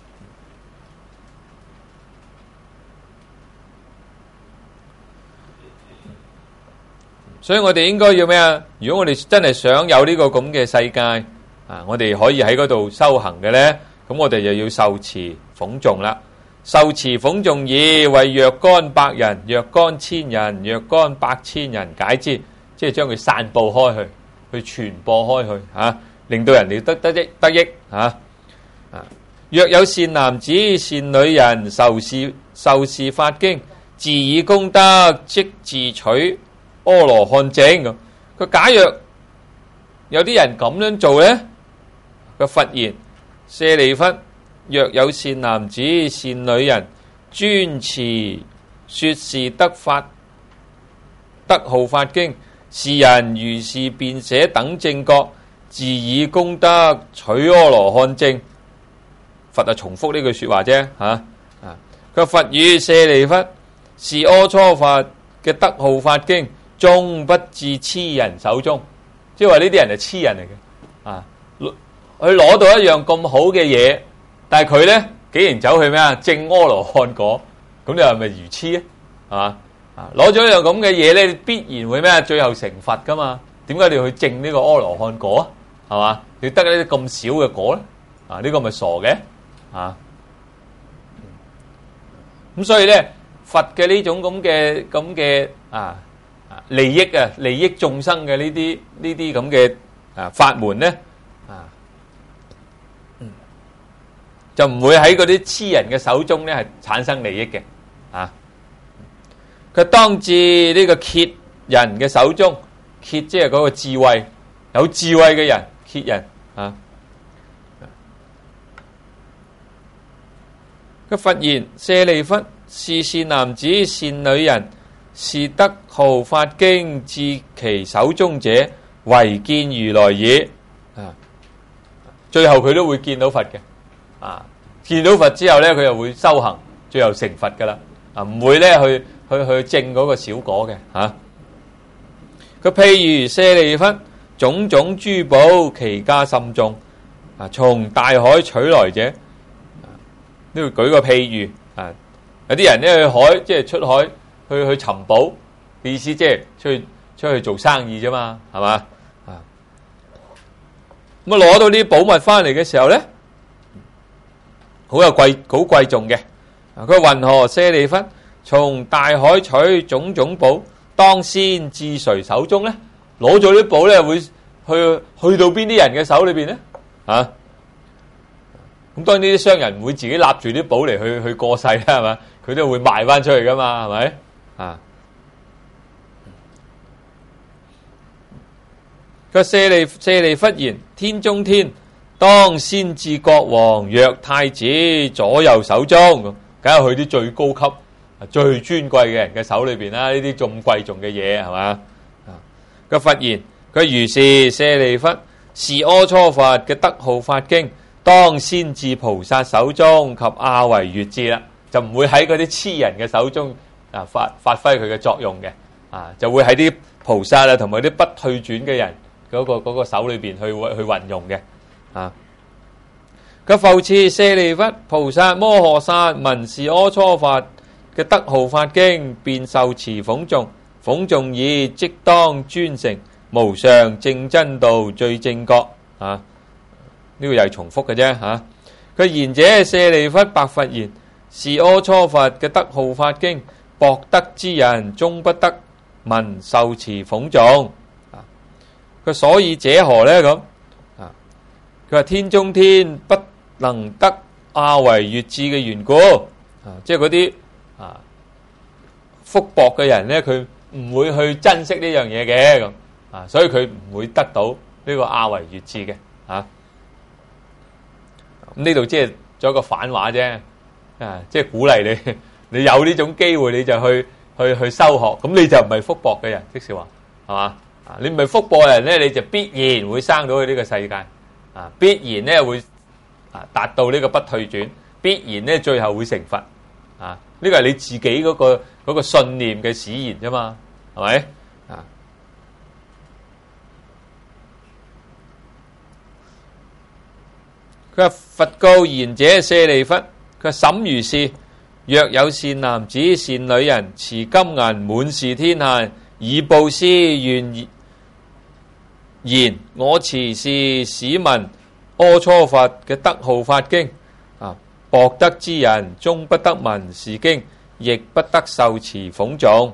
所以我哋應該要咩啊？如果我哋真係想有呢個咁嘅世界啊，我哋可以喺嗰度修行嘅咧，咁我哋就要受持諷誦啦。受持諷誦已，為若干百人、若干千人、若干百千人解之，即係將佢散佈開去傳播開去啊，令到人哋得益啊。若有善男子、善女人受是法經，自以功德，即自取阿羅漢證咁。佢假若有啲人咁樣做咧，佢佛言：舍利弗，若有善男子、善女人專持說是德號法經，是人如是便捨等正覺，自以功德取阿羅漢證。佛就重複呢句說話啫，佢佛語：舍利弗，是阿閦佛嘅德號法經，終不至痴人手中。即係話呢啲人係痴人嚟嘅啊！佢攞到一樣咁好嘅嘢，但係佢咧竟然走去咩啊？證阿羅漢果，咁你係咪愚痴啊？係嘛啊？攞咗一樣咁嘅嘢咧，必然會咩啊？最後成佛噶嘛？點解你要去證呢個阿羅漢果啊？係嘛？你得呢啲咁少嘅果咧？啊，呢個咪傻嘅啊！咁所以咧，佛嘅呢種咁嘅利益眾生嘅呢啲咁嘅法門咧就唔會喺嗰啲痴人嘅手中咧係產生利益嘅啊。佢當至呢個羯人嘅手中，羯即係嗰個智慧有智慧嘅人，羯人啊。佢佛言：舍利弗，是善男子、善女人，是德號法經至其手中者，唯見如來也。最後佢都會見到佛嘅。見到佛之後咧，佢又會修行，最後成佛噶啦。唔會咧去證嗰個小果嘅。佢譬如舍利弗，種種珠寶，其價甚重。從大海取來者，呢度舉個譬喻。有啲人咧去海，即係出海去尋寶嘅意思，即係出去做生意啫嘛，係嘛？咁攞到呢啲寶物翻嚟嘅時候咧，好貴重嘅。佢云何舍利弗，從大海取種種寶，當先至誰手中咧？攞咗啲寶咧，會去到邊啲人嘅手裏邊咧？咁當然呢啲商人唔會自己立住啲寶嚟去過世啦，係嘛？佢都會賣翻出去噶嘛，係咪？佢舍利弗言：天中天，當先至國王、若太子左右手中，梗係去啲最高級、最尊貴嘅人嘅手裏邊啦。呢啲咁貴重嘅嘢，係嘛？佢佛言：佢如是舍利弗，是阿閦佛嘅德號法經，當先至菩薩手中及亞惟越致啦，就唔會喺嗰啲痴人嘅手中發揮佢嘅作用嘅，就會喺啲菩薩啊同埋啲不退轉嘅人嗰個手裏邊去運用嘅。佢復次舍利弗，菩薩摩訶薩聞是阿閦佛嘅德號法經，便受持諷誦，諷誦已，即當專成無上正真道最正覺。呢個又係重複嘅啫。佢言者舍利弗，白佛言：是阿閦佛嘅德號法經，薄德之人終不得聞受持諷誦。佢所以者何呢？咁佢話天中天不能得亞為越智嘅緣故，即係嗰啲福薄嘅人咧，佢唔會去珍惜呢樣嘢嘅咁，所以佢唔會得到呢個亞為越智嘅咁呢度即係做一個反話啫，即係鼓勵你有呢種機會你就去修學，咁你就唔係福薄嘅人，即是話係嘛？你唔係福薄嘅人咧，你就必然會生到去呢個世界，必然咧會達到呢個不退轉，必然咧最後會成佛，呢個係你自己嗰個信念嘅使然啫嘛，係咪？佢話佛告賢者舍利弗，佢話審如是，若有善男子善女人持金銀滿是天下，以布施願言我持是使聞阿閦佛嘅德號法經，薄德之人終不得聞是經，亦不得受持諷誦。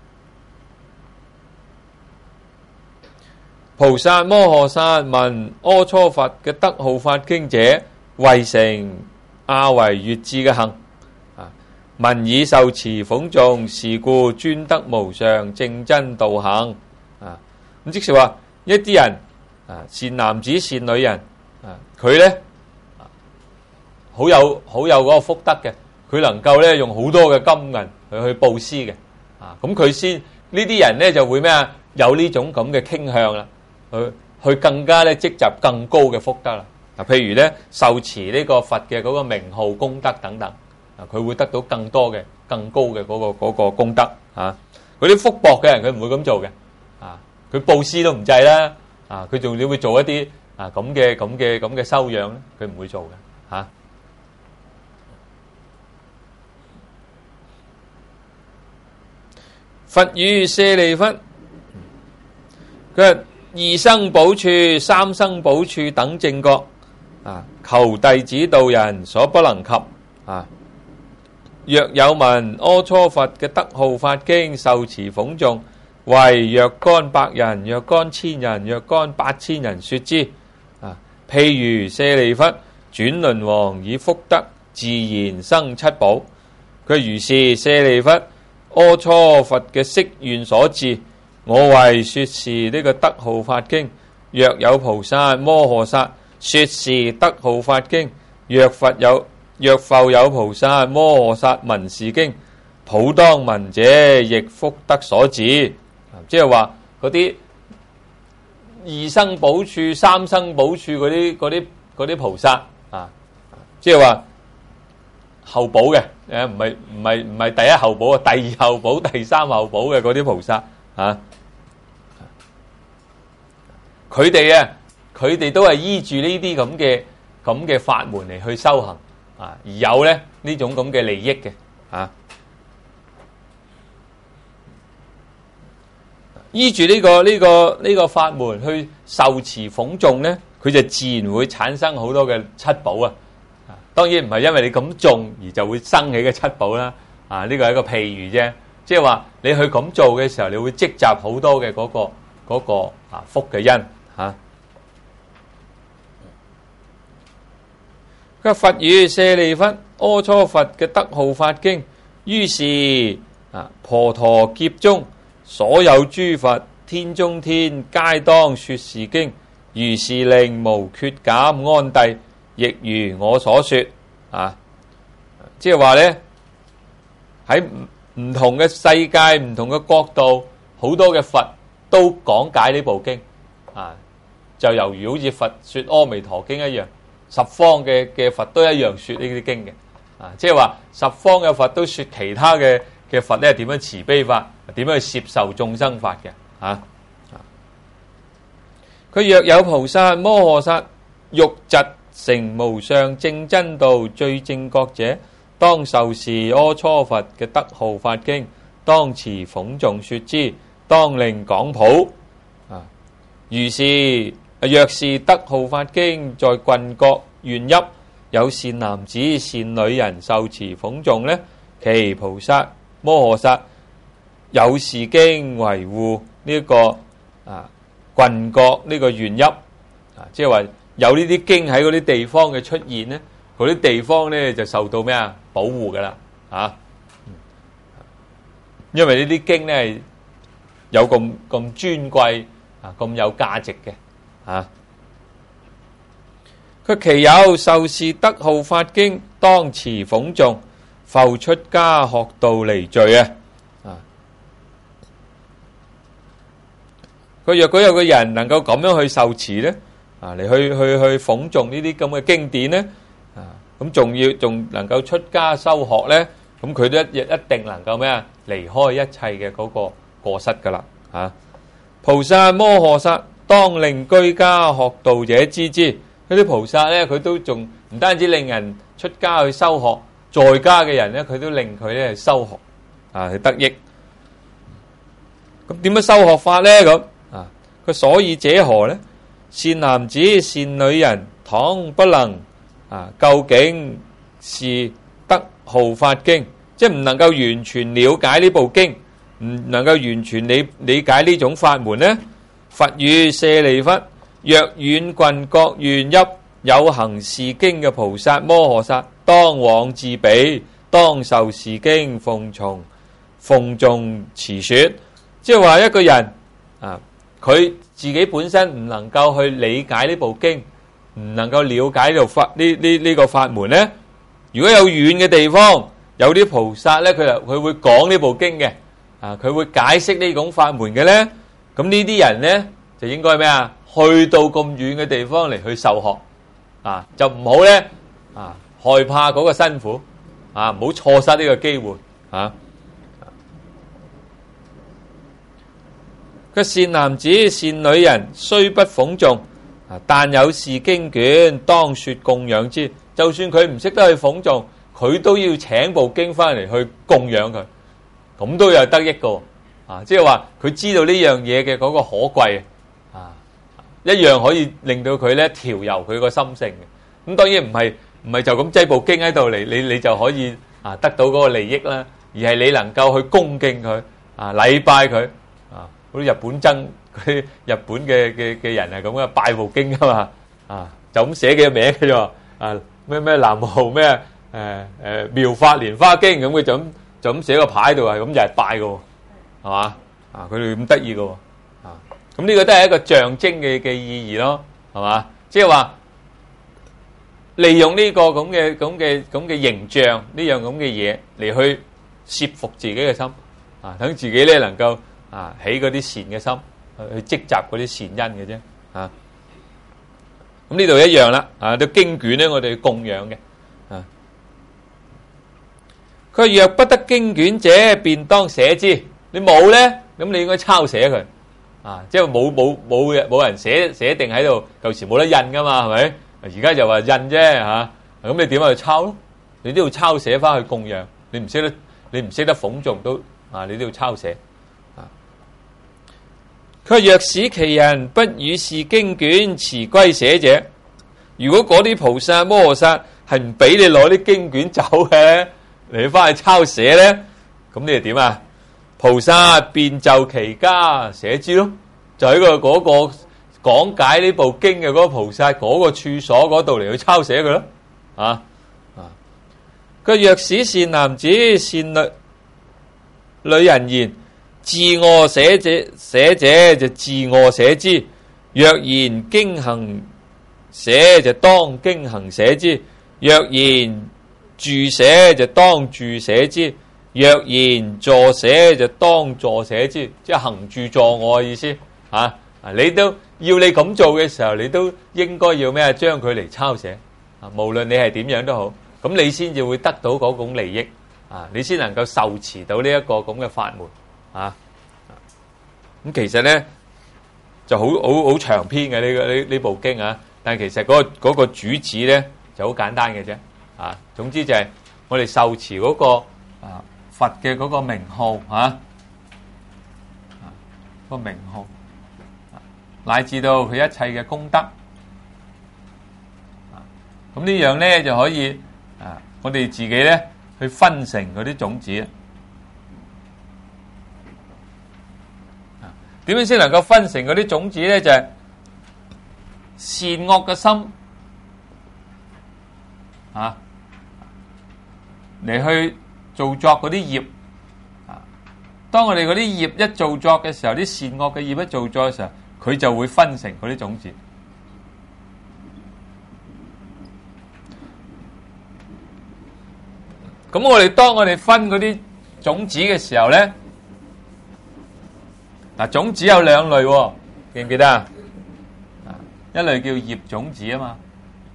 菩薩摩訶薩聞阿閦佛嘅德號法經者，為成亞為越智嘅行，聞已受持諷誦，是故專得無上正真道行。咁即是話一啲人善男子善女人，佢咧好有嗰個福德嘅，佢能夠咧用好多嘅金銀去布施嘅，咁佢先呢啲人咧就會咩啊？有呢種咁嘅傾向啦，去更加咧積集更高嘅福德啦。譬如咧受持呢個佛嘅嗰個名號功德等等，佢會得到更多嘅更高嘅嗰個功德。嗰啲福薄嘅人佢唔會咁做嘅，佢布施都唔制啦，佢仲要會做一啲咁嘅修養咧，佢唔會做嘅。佛語舍利弗，佢話二生補處、三生補處等正覺，求弟子道人所不能及。若有聞阿閦佛嘅德號法經，受持諷誦，為若干百人、若干千人、若干8000人說之。譬如舍利弗，轉輪王以福德自然生七寶。佢如是舍利弗，阿閦佛嘅悉願所致，我為說是呢個德號法經。若有菩薩摩訶薩說是德號法經，若復有菩薩摩訶薩聞是經，普當聞者，亦福德所致。即係話嗰啲二生補處、三生補處嗰啲菩薩即係話後補嘅，唔係第一後補啊，第二後補、第三後補嘅嗰啲菩薩佢哋都係依住呢啲咁嘅法門嚟去修行而有咧呢種咁嘅利益嘅依住呢個法門去受持諷誦咧，佢就自然會產生好多嘅七寶啊！當然唔係因為你咁種而就會生起嘅七寶啦，呢個係一個譬喻啫。即係話你去咁做嘅時候，你會積集好多嘅嗰個福嘅因。佢佛語舍利弗，阿閦佛嘅德號法經，於是婆陀劫中所有諸佛天中天皆當說是經，如是令無缺減安帝，亦如我所說。即係話咧喺唔同嘅世界、唔同嘅國度，好多嘅佛都講解呢部經就猶如好似佛說阿彌陀經一樣，十方嘅佛都一樣說呢啲經嘅。即係話十方嘅佛都說其他嘅佛咧點樣慈悲法，點樣去攝受眾生法嘅。佢若有菩薩摩訶薩欲疾成無上正真道最正覺者，當受持阿閦佛嘅德號法經，當持諷誦說之，當令講譜。如是若是德號法經在郡國縣邑，有善男子善女人受持諷誦呢，其菩薩摩訶薩有是經維護呢個郡國呢個縣邑，即係話有呢啲經喺嗰啲地方嘅出現呢， 嗰啲地方咧就受到咩啊保護噶啦啊，因為呢啲經咧有咁尊貴啊，咁有價值嘅啊。佢其有受是德號法經，當持諷誦，復出家學道離罪啊！佢若果有個人能夠咁樣去受持咧，啊嚟去諷誦呢啲咁嘅經典咧，啊咁仲能夠出家修學咧，咁佢都一定能夠咩啊離開一切嘅嗰個過失噶啦啊！菩薩摩訶薩當令居家學道者知之。嗰啲菩薩咧，佢都仲唔單止令人出家去修學，在家嘅人咧，佢都令佢咧修學啊，去得益。咁點樣修學法咧？咁啊，佢所以者何咧？善男子、善女人，倘不能啊，究竟是德號法經，即係唔能夠完全了解呢部經，唔能夠完全理解呢種法門咧。佛語舍利弗。若遠近各縣邑有行是經嘅菩薩摩訶薩，當往自彼，當受是經，奉誦持說。即係話一個人啊，佢自己本身唔能夠去理解呢部經，唔能夠了解呢個法門咧。如果有遠嘅地方，有啲菩薩咧，佢會講呢部經嘅，啊，佢會解釋呢種法門嘅咧。咁呢啲人咧就應該咩啊？去到咁遠嘅地方嚟去受學，啊，就唔好咧，啊，害怕嗰個辛苦，啊，唔好錯失呢個機會，啊。個善男子、善女人，雖不諷誦，啊，但有是經卷，當說供養之。就算佢唔識得去諷誦，佢都要請部經翻嚟去供養佢，咁都有得益㗎，啊，即係話佢知道呢樣嘢嘅嗰個可貴。一樣可以令到佢咧調柔佢個心性嘅。咁當然唔係就咁擠部經喺度嚟，你就可以啊得到嗰個利益啦。而係你能夠去恭敬佢啊，禮拜佢啊。嗰啲日本日本嘅人係咁嘅，拜部經噶嘛啊，就咁寫幾個名嘅啫啊，咩南無咩妙法蓮花經咁，佢就咁寫個牌度係咁就係拜嘅，係嘛啊？佢哋咁得意嘅。咁呢個都係一個象徵嘅意義咯，係嘛？即係話利用呢個咁嘅形象，呢樣咁嘅嘢嚟去攝服自己嘅心，啊，等自己咧能夠啊起嗰啲善嘅心，去積集嗰啲善因嘅啫，啊。咁呢度一樣啦，啊，啲經卷咧，我哋供養嘅，啊。佢若不得經卷者，便當捨之。你冇咧，咁你應該抄寫佢。啊，即係冇人寫定喺度，舊時冇得印噶嘛，係咪？而家就話印啫嚇，咁你點去抄咯？你都要抄寫翻去供養，你唔識得諷誦都啊，你都要抄寫啊。佢若使其人不與是經卷持歸捨者，如果嗰啲菩薩摩訶薩係唔俾你攞啲經卷走嘅，你翻去抄寫咧，咁你係點啊？菩薩便就其家捨之咯，就喺嗰個講解呢部經嘅嗰個菩薩嗰個處所嗰度嚟去抄寫佢咯，啊。佢若使善男子、善女人言，自我捨者就自我捨之；若言經行捨就當經行捨之；若言住捨就當住捨之。若言坐捨就當坐捨之，即係行住坐臥嘅意思嚇。你都要你咁做嘅時候，你都應該要咩啊？將佢嚟抄寫啊！無論你係點樣都好，咁你先至會得到嗰種利益啊！你先能夠受持到呢一個咁嘅法門啊！咁其實咧就好長篇嘅呢部經啊，但係其實嗰個主旨咧就好簡單嘅啫啊！總之就係我哋受持嗰個啊。佛嘅嗰個名號嚇，個名號，乃至到佢一切嘅功德，咁呢樣咧就可以啊，我哋自己咧去分成嗰啲種子。點樣先能夠分成嗰啲種子咧？就係善惡嘅心啊嚟去造作嗰啲業啊。當我哋嗰啲業一造作嘅時候，啲善惡嘅業一造作嘅時候，佢就會分成嗰啲種子。咁當我哋分嗰啲種子嘅時候咧，嗱，種子有兩類喎，記唔記得啊？一類叫業種子啊嘛，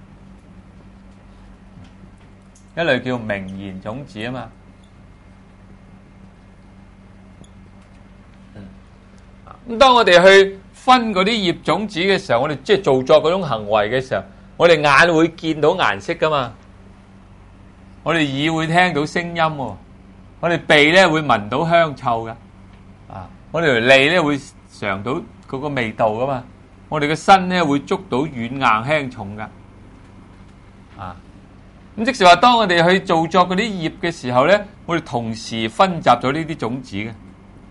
一類叫名言種子啊嘛。咁當我哋去分嗰啲業種子嘅時候，我哋即係做作嗰種行為嘅時候，我哋眼會見到顏色噶嘛，我哋耳會聽到聲音，我哋鼻咧會聞到香臭噶，啊，我哋條脷咧會嘗到嗰個味道噶嘛，我哋嘅身咧會觸到軟硬輕重噶，啊，咁即是話，當我哋去做作嗰啲業嘅時候咧，我哋同時分集咗呢啲種子嘅。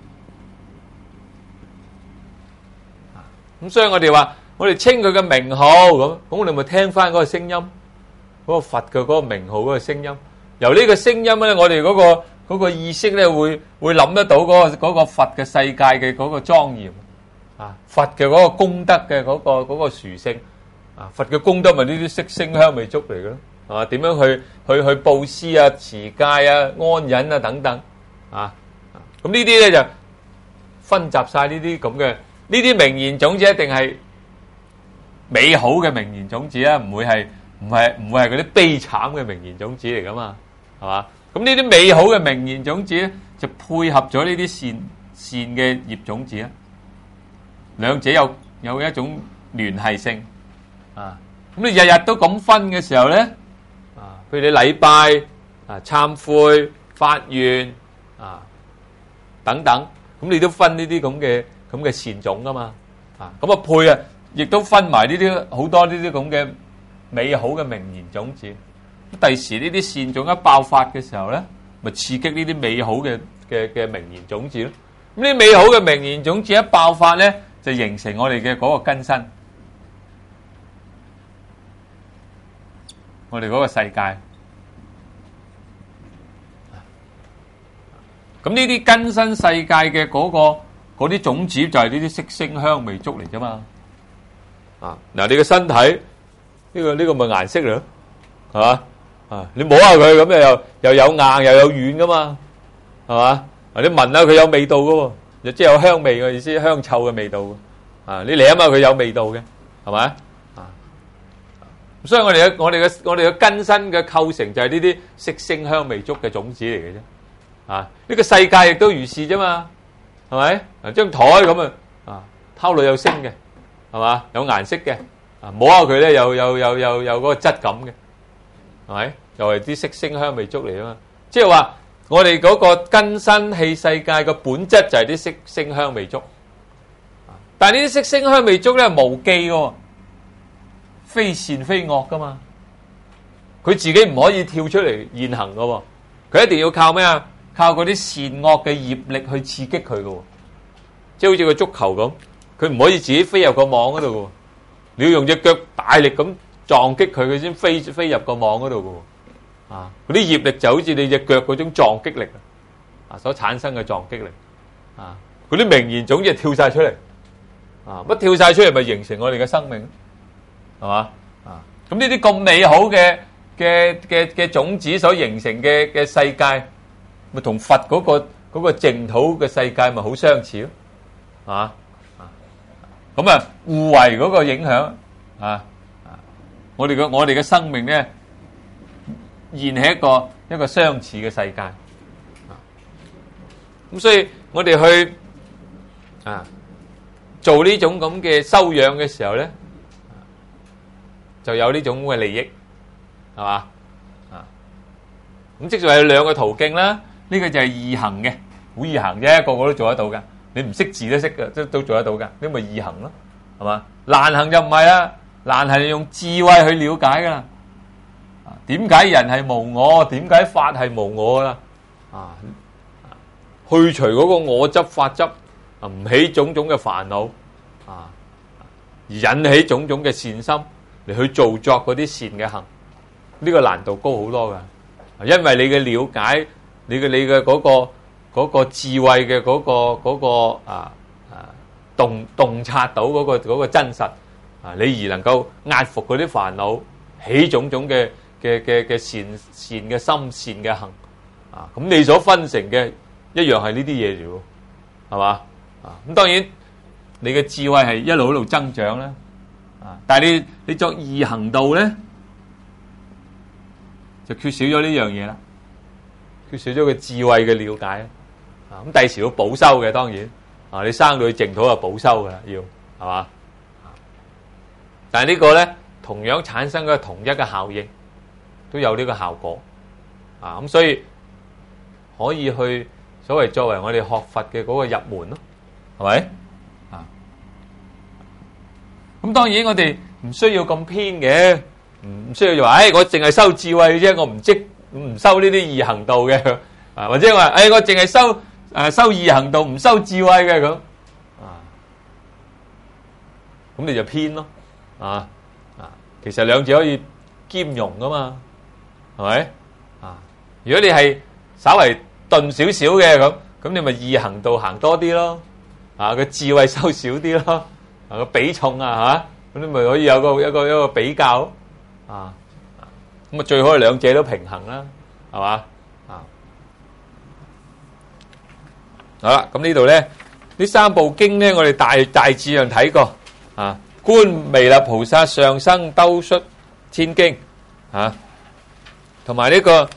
咁所以我哋話，我哋稱佢嘅名號咁我哋咪聽翻嗰個聲音，嗰個佛嘅嗰個名號嗰個聲音。由呢個聲音咧，我哋嗰個意識咧會諗得到嗰個佛嘅世界嘅嗰個莊嚴啊，佛嘅嗰個功德嘅嗰個殊勝啊，佛嘅功德咪呢啲色聲香味觸嚟嘅咯，係嘛？點樣去布施啊、持戒啊、安忍啊等等啊？咁呢啲咧就分集晒呢啲咁嘅。呢啲名言種子一定係美好嘅名言種子啊，唔會係嗰啲悲慘嘅名言種子嚟噶嘛，係嘛？咁呢啲美好嘅名言種子咧，就配合咗呢啲善嘅業種子啊，兩者有一種聯繫性啊。咁你日日都咁分嘅時候咧，啊，譬如你禮拜啊、懺悔、發願啊等等，咁你都分呢啲咁嘅善種噶嘛，啊，咁啊配啊，亦都分埋呢啲好多呢啲咁嘅美好嘅名言種子。第時呢啲善種一爆發嘅時候咧，咪刺激呢啲美好嘅名言種子咯。咁呢啲美好嘅名言種子一爆發咧，就形成我哋嘅嗰個根身，我哋嗰個世界。咁呢啲根身世界嘅嗰啲種子就係呢啲色聲香味觸嚟啫嘛，啊，嗱，你個身體呢個咪顏色嚟咯，係嘛？啊，你摸下佢咁又有硬又有軟噶嘛，係嘛？啊，你聞下佢有味道噶喎，亦即係有香味嘅意思，香臭嘅味道。啊，你舐下佢有味道嘅，係咪？啊，所以我哋嘅根身嘅構成就係呢啲色聲香味觸嘅種子嚟嘅啫。啊，呢個世界亦都如是啫嘛。係咪？嗱，張台咁啊，拋落有聲嘅，係嘛？有顏色嘅，啊，摸下佢咧，有嗰個質感嘅，係咪？又係啲色聲香味觸嚟啊嘛。即係話，我哋嗰個根身器世界嘅本質就係啲色聲香味觸。但係呢啲色聲香味觸咧無記嘅，非善非惡噶嘛。佢自己唔可以跳出嚟現行嘅，佢一定要靠咩啊？靠嗰啲善惡嘅業力去刺激佢嘅，即係好似個足球咁，佢唔可以自己飛入個網嗰度嘅，你要用隻腳大力咁撞擊佢，佢先飛入個網嗰度嘅。啊，嗰啲業力就好似你隻腳嗰種撞擊力啊，所產生嘅撞擊力啊，嗰啲名言種子跳晒出嚟啊，乜跳晒出嚟咪形成我哋嘅生命，係嘛？啊，咁呢啲咁美好嘅種子所形成嘅世界，咪同佛嗰個淨土嘅世界咪好相似咯，啊，咁啊互為嗰個影響啊，我哋嘅生命咧現係一個相似嘅世界，咁所以我哋去做呢種咁嘅修養嘅時候咧，就有呢種嘅利益，係嘛？咁即係有兩個途徑啦。呢個就係易行嘅，好易行啫，個個都做得到噶。你唔識字都識噶，都做得到噶。呢咪易行咯，係嘛？難行就唔係啦，難係用智慧去了解噶啦。點解人係無我？點解法係無我啦？啊，去除嗰個我執、法執，唔起種種嘅煩惱，啊，而引起種種嘅善心嚟去造作嗰啲善嘅行。 呢個難度高好多噶，因為你嘅了解，你嘅嗰個智慧嘅嗰個洞察到嗰個真實啊，你而能夠壓服嗰啲煩惱，起種種嘅善嘅心、善嘅行啊，咁你所分成嘅一樣係呢啲嘢嚟喎，係嘛啊？咁當然你嘅智慧係一路增長啦，啊！但係你作易行道咧，就缺少咗呢樣嘢啦，缺少咗個智慧嘅了解啊！咁第時要補修嘅，當然啊，你生到去淨土就補修噶啦，要係嘛？但係呢個咧，同樣產生嘅同一嘅效應，都有呢個效果啊！咁所以可以去所謂作為我哋學佛嘅嗰個入門咯，係咪啊？咁當然我哋唔需要咁偏嘅，唔需要就話，我淨係修智慧嘅啫，我唔修呢啲易行道嘅啊，或者話，我淨係修易行道，唔修智慧嘅咁啊，咁你就偏咯。其實兩者可以兼容噶嘛，係咪啊？如果你係稍為頓少少嘅咁你咪易行道行多啲咯，個智慧修少啲咯，個比重咁你咪可以有一個比較啊，咁啊最好係兩者都平衡啦，係嘛啊？好啦，咁呢度咧呢三部經咧，我哋大致上睇過啊。觀彌勒菩薩上生兜率天經同埋呢個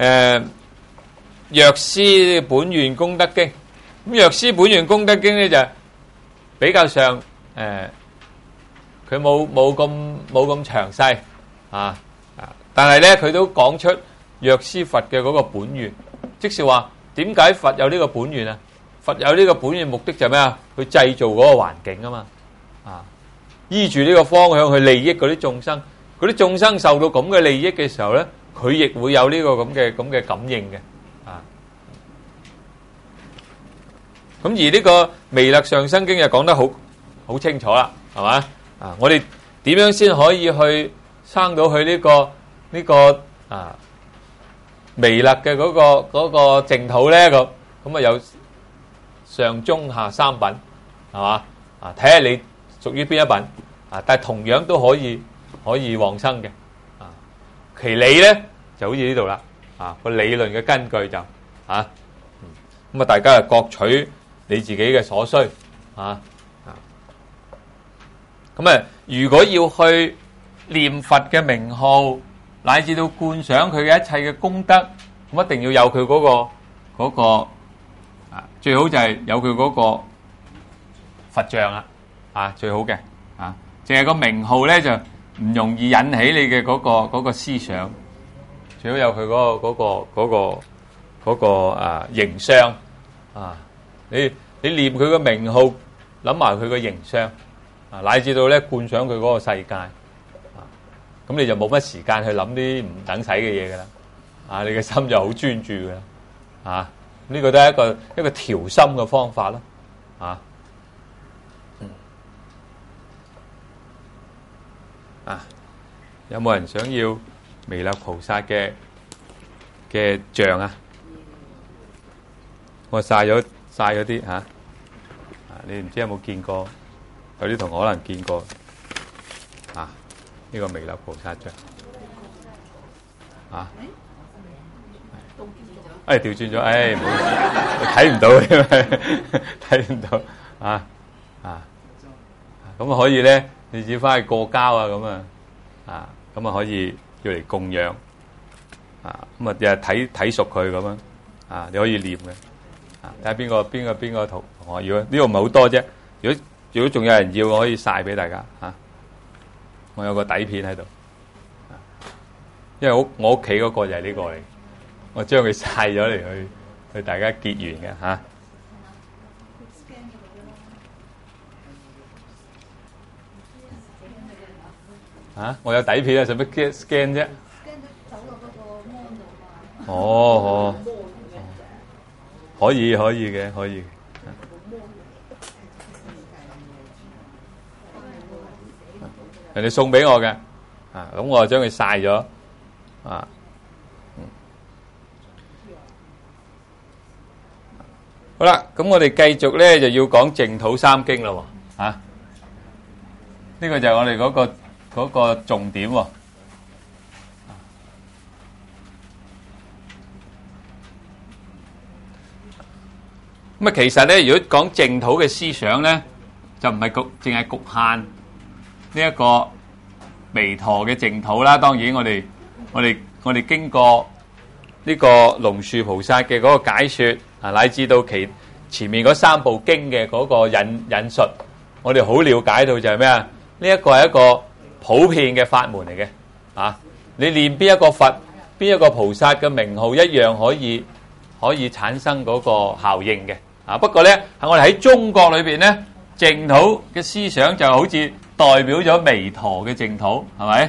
藥師本願功德經。咁藥師本願功德經咧就比較上佢冇咁詳細但係咧佢都講出藥師佛嘅嗰個本願，即是話點解佛有呢個本願啊？佛有呢個本願目的就係咩啊？去製造嗰個環境啊嘛依住呢個方向去利益嗰啲眾生，嗰啲眾生受到咁嘅利益嘅時候咧，佢亦會有呢個咁嘅感應嘅咁而呢個彌勒上生經就講得好清楚啦，係嘛我哋點樣先可以去生到去呢個彌勒嘅嗰個淨土咧？咁有上中下三品，係嘛睇下你屬於邊一品但係同樣都可以往生嘅其理咧就好似呢度啦個理論嘅根據就咁大家就各取你自己嘅所需咁如果要去念佛嘅名號，乃至到觀想佢嘅一切嘅功德，咁一定要有佢嗰個最好就係有佢嗰個佛像啦最好嘅淨係個名號咧就唔容易引起你嘅嗰個思想，最好有佢嗰個形象你念佢個名號，諗埋佢個形象乃至到咧觀想佢嗰個世界咁你就冇乜時間去諗啲唔等使嘅嘢噶啦你嘅心就好專注噶啦呢個都係一個調心嘅方法咯有冇人想要彌勒菩薩嘅像啊？我晒咗啲你唔知有冇見過？有啲同學可能見過呢個彌勒菩薩像調轉咗，唔好意思，睇唔到，因為睇唔到咁可以咧，你只翻去過膠咁可以要嚟供養咁日日睇熟佢咁樣你可以念嘅睇下邊個同學要呢個唔係好多啫。如果仲有人要，我可以晒俾大家我有個底片喺度因為我屋企嗰個就係呢個嚟，我將佢晒咗嚟去大家結緣嘅我有底片使乜 scan 啫？可以嘅，可以。人哋送俾我嘅，咁我就將佢晒咗， 啊。好啦，咁我哋繼續咧就要講淨土三經啦，吓，呢個就係我哋嗰個重點。咁啊，其實咧，如果講淨土嘅思想咧，就唔係淨係局限呢一個彌陀嘅淨土啦。當然，我哋經過呢個龍樹菩薩嘅嗰個解說啊，乃至到前面嗰三部經嘅嗰個引述，我哋好了解到就係咩啊？呢一個係一個普遍嘅法門嚟嘅啊！你念邊一個佛、邊一個菩薩嘅名號，一樣可以產生嗰個效應嘅啊！不過咧，喺我哋喺中國裏邊咧，淨土嘅思想就好似代表咗彌陀嘅淨土，係咪？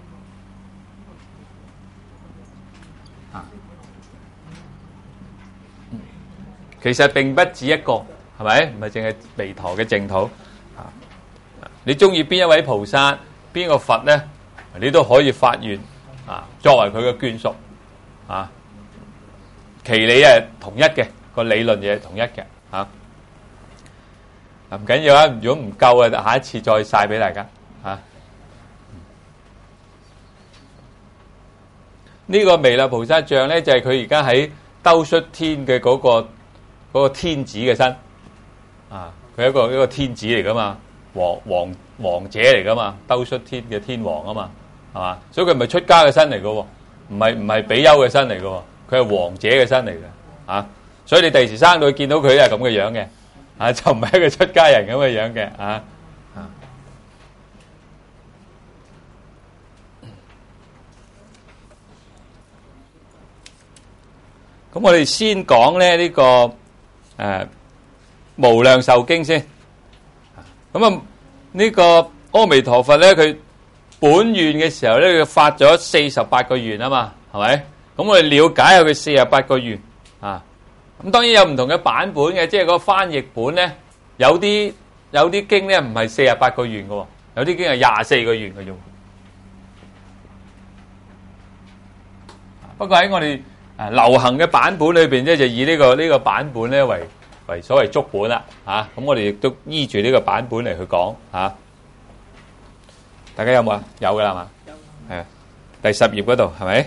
其實並不止一個，係咪？唔係淨係彌陀嘅淨土啊！你中意邊一位菩薩、邊個佛咧，你都可以發願啊，作為佢嘅眷屬啊。其理係同一嘅，個理論嘢係同一嘅嚇。唔緊要啊，如果唔夠啊，下一次再曬俾大家嚇。呢個彌勒菩薩像咧，就係佢而家喺兜率天嘅嗰個天子嘅身啊，佢係一個天子嚟噶嘛，王者嚟噶嘛，兜率天嘅天王啊嘛，係嘛？所以佢唔係出家嘅身嚟噶喎，唔係比丘嘅身嚟噶喎，佢係王者嘅身嚟嘅啊。所以你第時生到見到佢係咁嘅樣嘅啊，就唔係一個出家人咁嘅樣嘅啊。咁我哋先講咧呢個無量壽經先。咁啊呢個阿彌陀佛咧，佢本願嘅時候咧，佢發咗48個願啊嘛，係咪？咁我哋了解下佢48個願啊。咁當然有唔同嘅版本嘅，即係嗰個翻譯本咧，有啲經咧唔係48個願嘅，有啲經係24個願嘅啫。不過喺我哋流行嘅版本裏邊咧，就以呢個版本咧為所謂足本啦，嚇！咁我哋亦都依住呢個版本嚟去講嚇。大家有冇啊？有㗎啦嘛？有。係啊，第10頁嗰度係咪？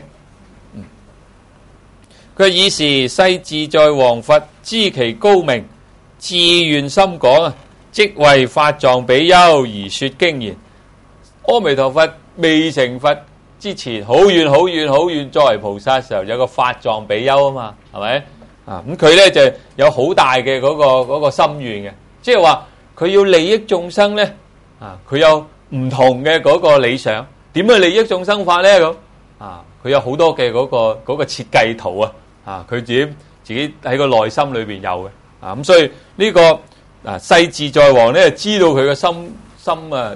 佢話以時世自在王佛知其高明，自願深廣啊，即為法藏比丘而說經言。阿彌陀佛未成佛之前，好遠好遠好遠，作為菩薩嘅時候，有個法藏比丘啊嘛，係咪？啊，咁佢咧就有好大嘅嗰個心願嘅，即係話佢要利益眾生咧，啊，佢有唔同嘅嗰個理想，點去利益眾生法咧咁？啊，佢有好多嘅嗰個設計圖啊，啊，佢自己喺個內心裏邊有嘅，啊，咁所以呢個世自在王咧，知道佢嘅心啊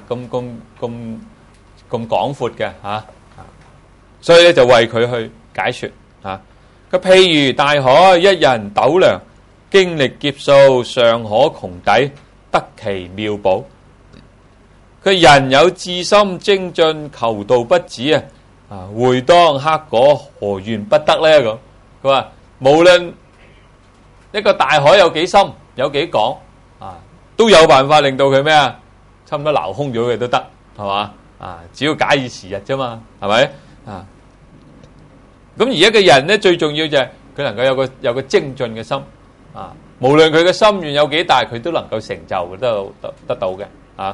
咁廣闊嘅嚇。所以咧就為佢去解說啊，佢譬如大海一人斗量，經歷劫數尚可窮抵，得其妙寶。佢人有志心精進，求道不止啊！會當克果，何願不得咧？咁佢話無論一個大海有幾深有幾廣啊，都有辦法令到佢咩啊？差唔多撈空咗嘅都得，係嘛？啊，只要假以時日啫嘛，係咪？啊，咁而一個人咧，最重要就係佢能夠有個精進嘅心啊，無論佢嘅心願有幾大，佢都能夠成就得到嘅啊。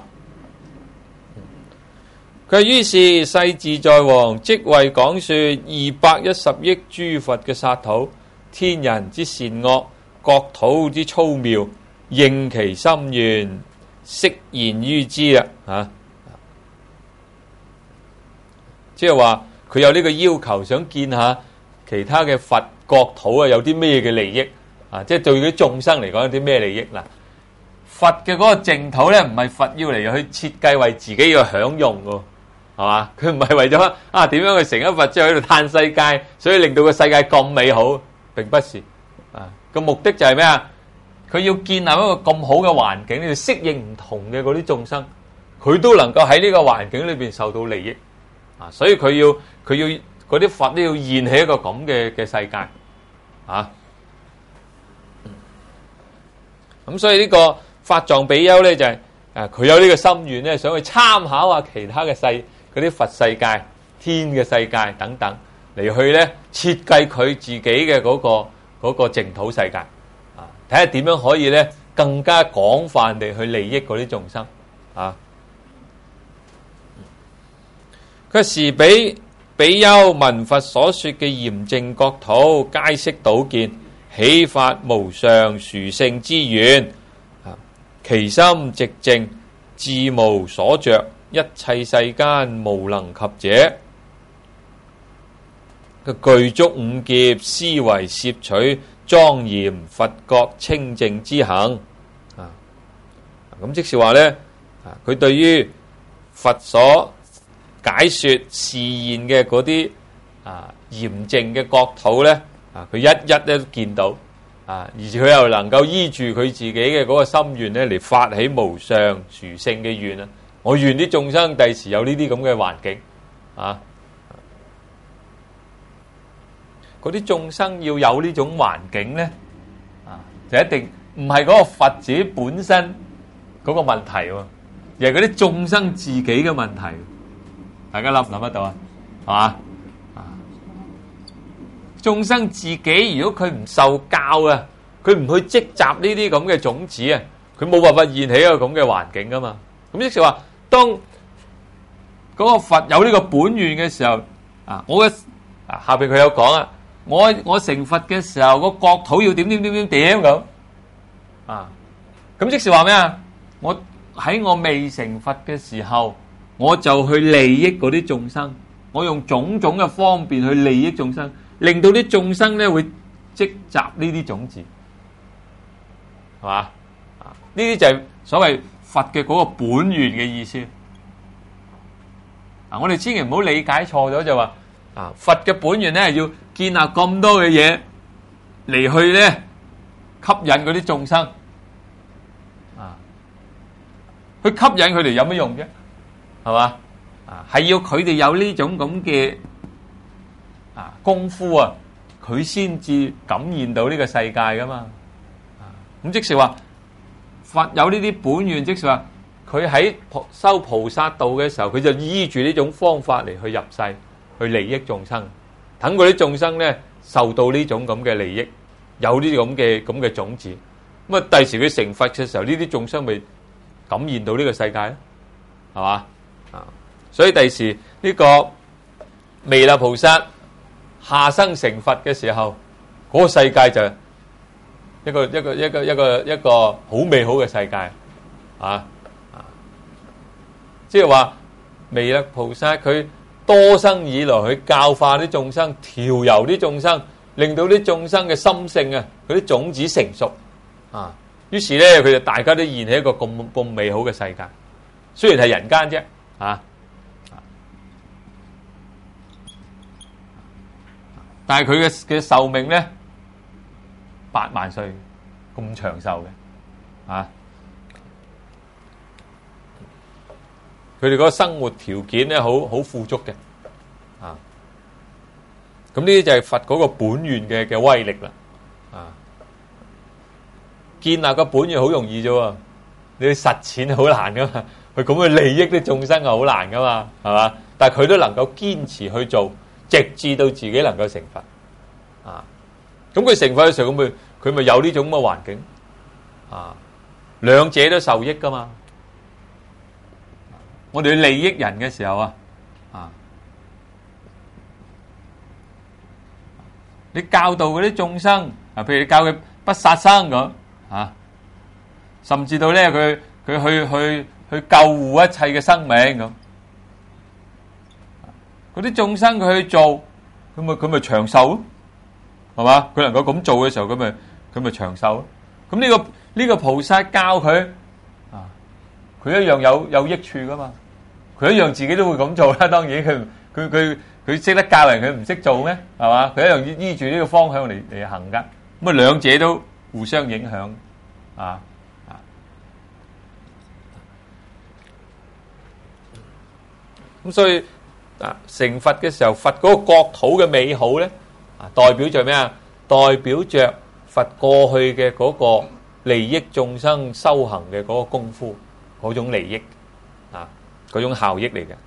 佢於是世自在王即為講說210億諸佛嘅剎土，天人之善惡，國土之粗妙，應其心願，悉現於之啦嚇。即係話佢有呢個要求，想見下其他嘅佛國土啊，有啲咩嘅利益啊？即係對於眾生嚟講有啲咩利益嗱？佛嘅嗰個淨土咧，唔係佛要嚟去設計為自己嘅享用㗎，係嘛？佢唔係為咗點樣去成一佛之後喺度嘆世界，所以令到個世界咁美好，並不是啊。個目的就係咩啊？佢要建立一個咁好嘅環境，要適應唔同嘅嗰啲眾生，佢都能夠喺呢個環境裏邊受到利益。啊，所以佢要嗰啲佛都要現起一個咁嘅世界啊。咁所以呢個法藏比丘咧就係佢有呢個心願咧，想去參考下其他嘅嗰啲佛世界、天嘅世界等等，嚟去咧設計佢自己嘅嗰個淨土世界啊，睇下點樣可以咧更加廣泛地去利益嗰啲眾生啊。佢時比丘聞佛所說嘅嚴淨國土，皆悉睹見，起發無上殊勝之願，其心寂靜，自無所着，一切世間無能及者。佢具足五劫，思惟攝取莊嚴佛國清淨之行。咁即是話呢，佢對於佛所解說示現嘅嗰啲嚴淨嘅國土呢，佢一都見到，而且佢又能夠依住佢自己嘅嗰個心願呢嚟發起無上殊勝嘅願啊！我願啲眾生第時有呢啲咁嘅環境啊，嗰啲眾生要有呢種環境呢，就一定唔係嗰個佛自己本身嗰個問題喎，而係嗰啲眾生自己嘅問題。大家諗唔諗得到啊？係嘛？眾生自己如果佢唔受教啊，佢唔去積集呢啲咁嘅種子啊，佢冇辦法現起一個咁嘅環境噶嘛。咁即係話，當嗰個佛有呢個本願嘅時候，我嘅下邊佢有講啊，我成佛嘅時候，個國土要點咁啊。咁即係話咩啊？我喺我未成佛嘅時候，我就去利益嗰啲眾生，我用種種嘅方便去利益眾生，令到啲眾生咧會積集呢啲種子，係嘛？呢啲就係所謂佛嘅嗰個本願嘅意思。我哋千祈唔好理解錯咗，就話佛嘅本願咧係要建立咁多嘅嘢嚟去咧吸引嗰啲眾生，去吸引佢哋有乜用啫？係嘛？係要佢哋有呢種咁嘅功夫啊，佢先至感現到呢個世界噶嘛。咁即是話佛有呢啲本願，即是話佢喺修菩薩道嘅時候，佢就依住呢種方法嚟去入世，去利益眾生，等嗰啲眾生咧受到呢種咁嘅利益，有呢啲咁嘅種子。咁啊，第時佢成佛嘅時候，呢啲眾生咪感現到呢個世界咧，係嘛？所以第時呢個彌勒菩薩下生成佛嘅時候，嗰個世界就一個好美好嘅世界即係話彌勒菩薩佢多生以來去教化啲眾生，調柔啲眾生，令到啲眾生嘅心性啊，嗰啲種子成熟於是咧佢就大家都現起一個咁美好嘅世界，雖然係人間啫但係佢嘅壽命咧8萬歲咁長壽嘅佢哋嗰個生活條件咧好富足嘅咁呢啲就係佛嗰個本願嘅威力啦建立個本願好容易啫喎，你去實踐好難噶嘛，佢咁去利益啲眾生係好難噶嘛，係嘛？但係佢都能夠堅持去做，直至到自己能夠成佛咁佢成佛嘅時候，佢咪有呢種咁嘅環境兩者都受益噶嘛。我哋去利益人嘅時候你教導嗰啲眾生譬如你教佢不殺生咁甚至到咧佢去救護一切嘅生命咁，嗰啲眾生佢去做，佢咪長壽咯，係嘛？佢能夠咁做嘅時候，佢咪長壽咯。咁呢個菩薩教佢佢一樣有益處噶嘛，佢一樣自己都會咁做啦。當然佢識得教人，佢唔識做咩？係嘛？佢一樣依住呢個方向嚟行噶。咁兩者都互相影響咁所以成佛嘅時候，佛嗰個國土嘅美好咧，代表着咩啊？代表着佛過去嘅嗰個利益眾生修行嘅嗰個功夫，嗰種利益嗰種效益嚟嘅。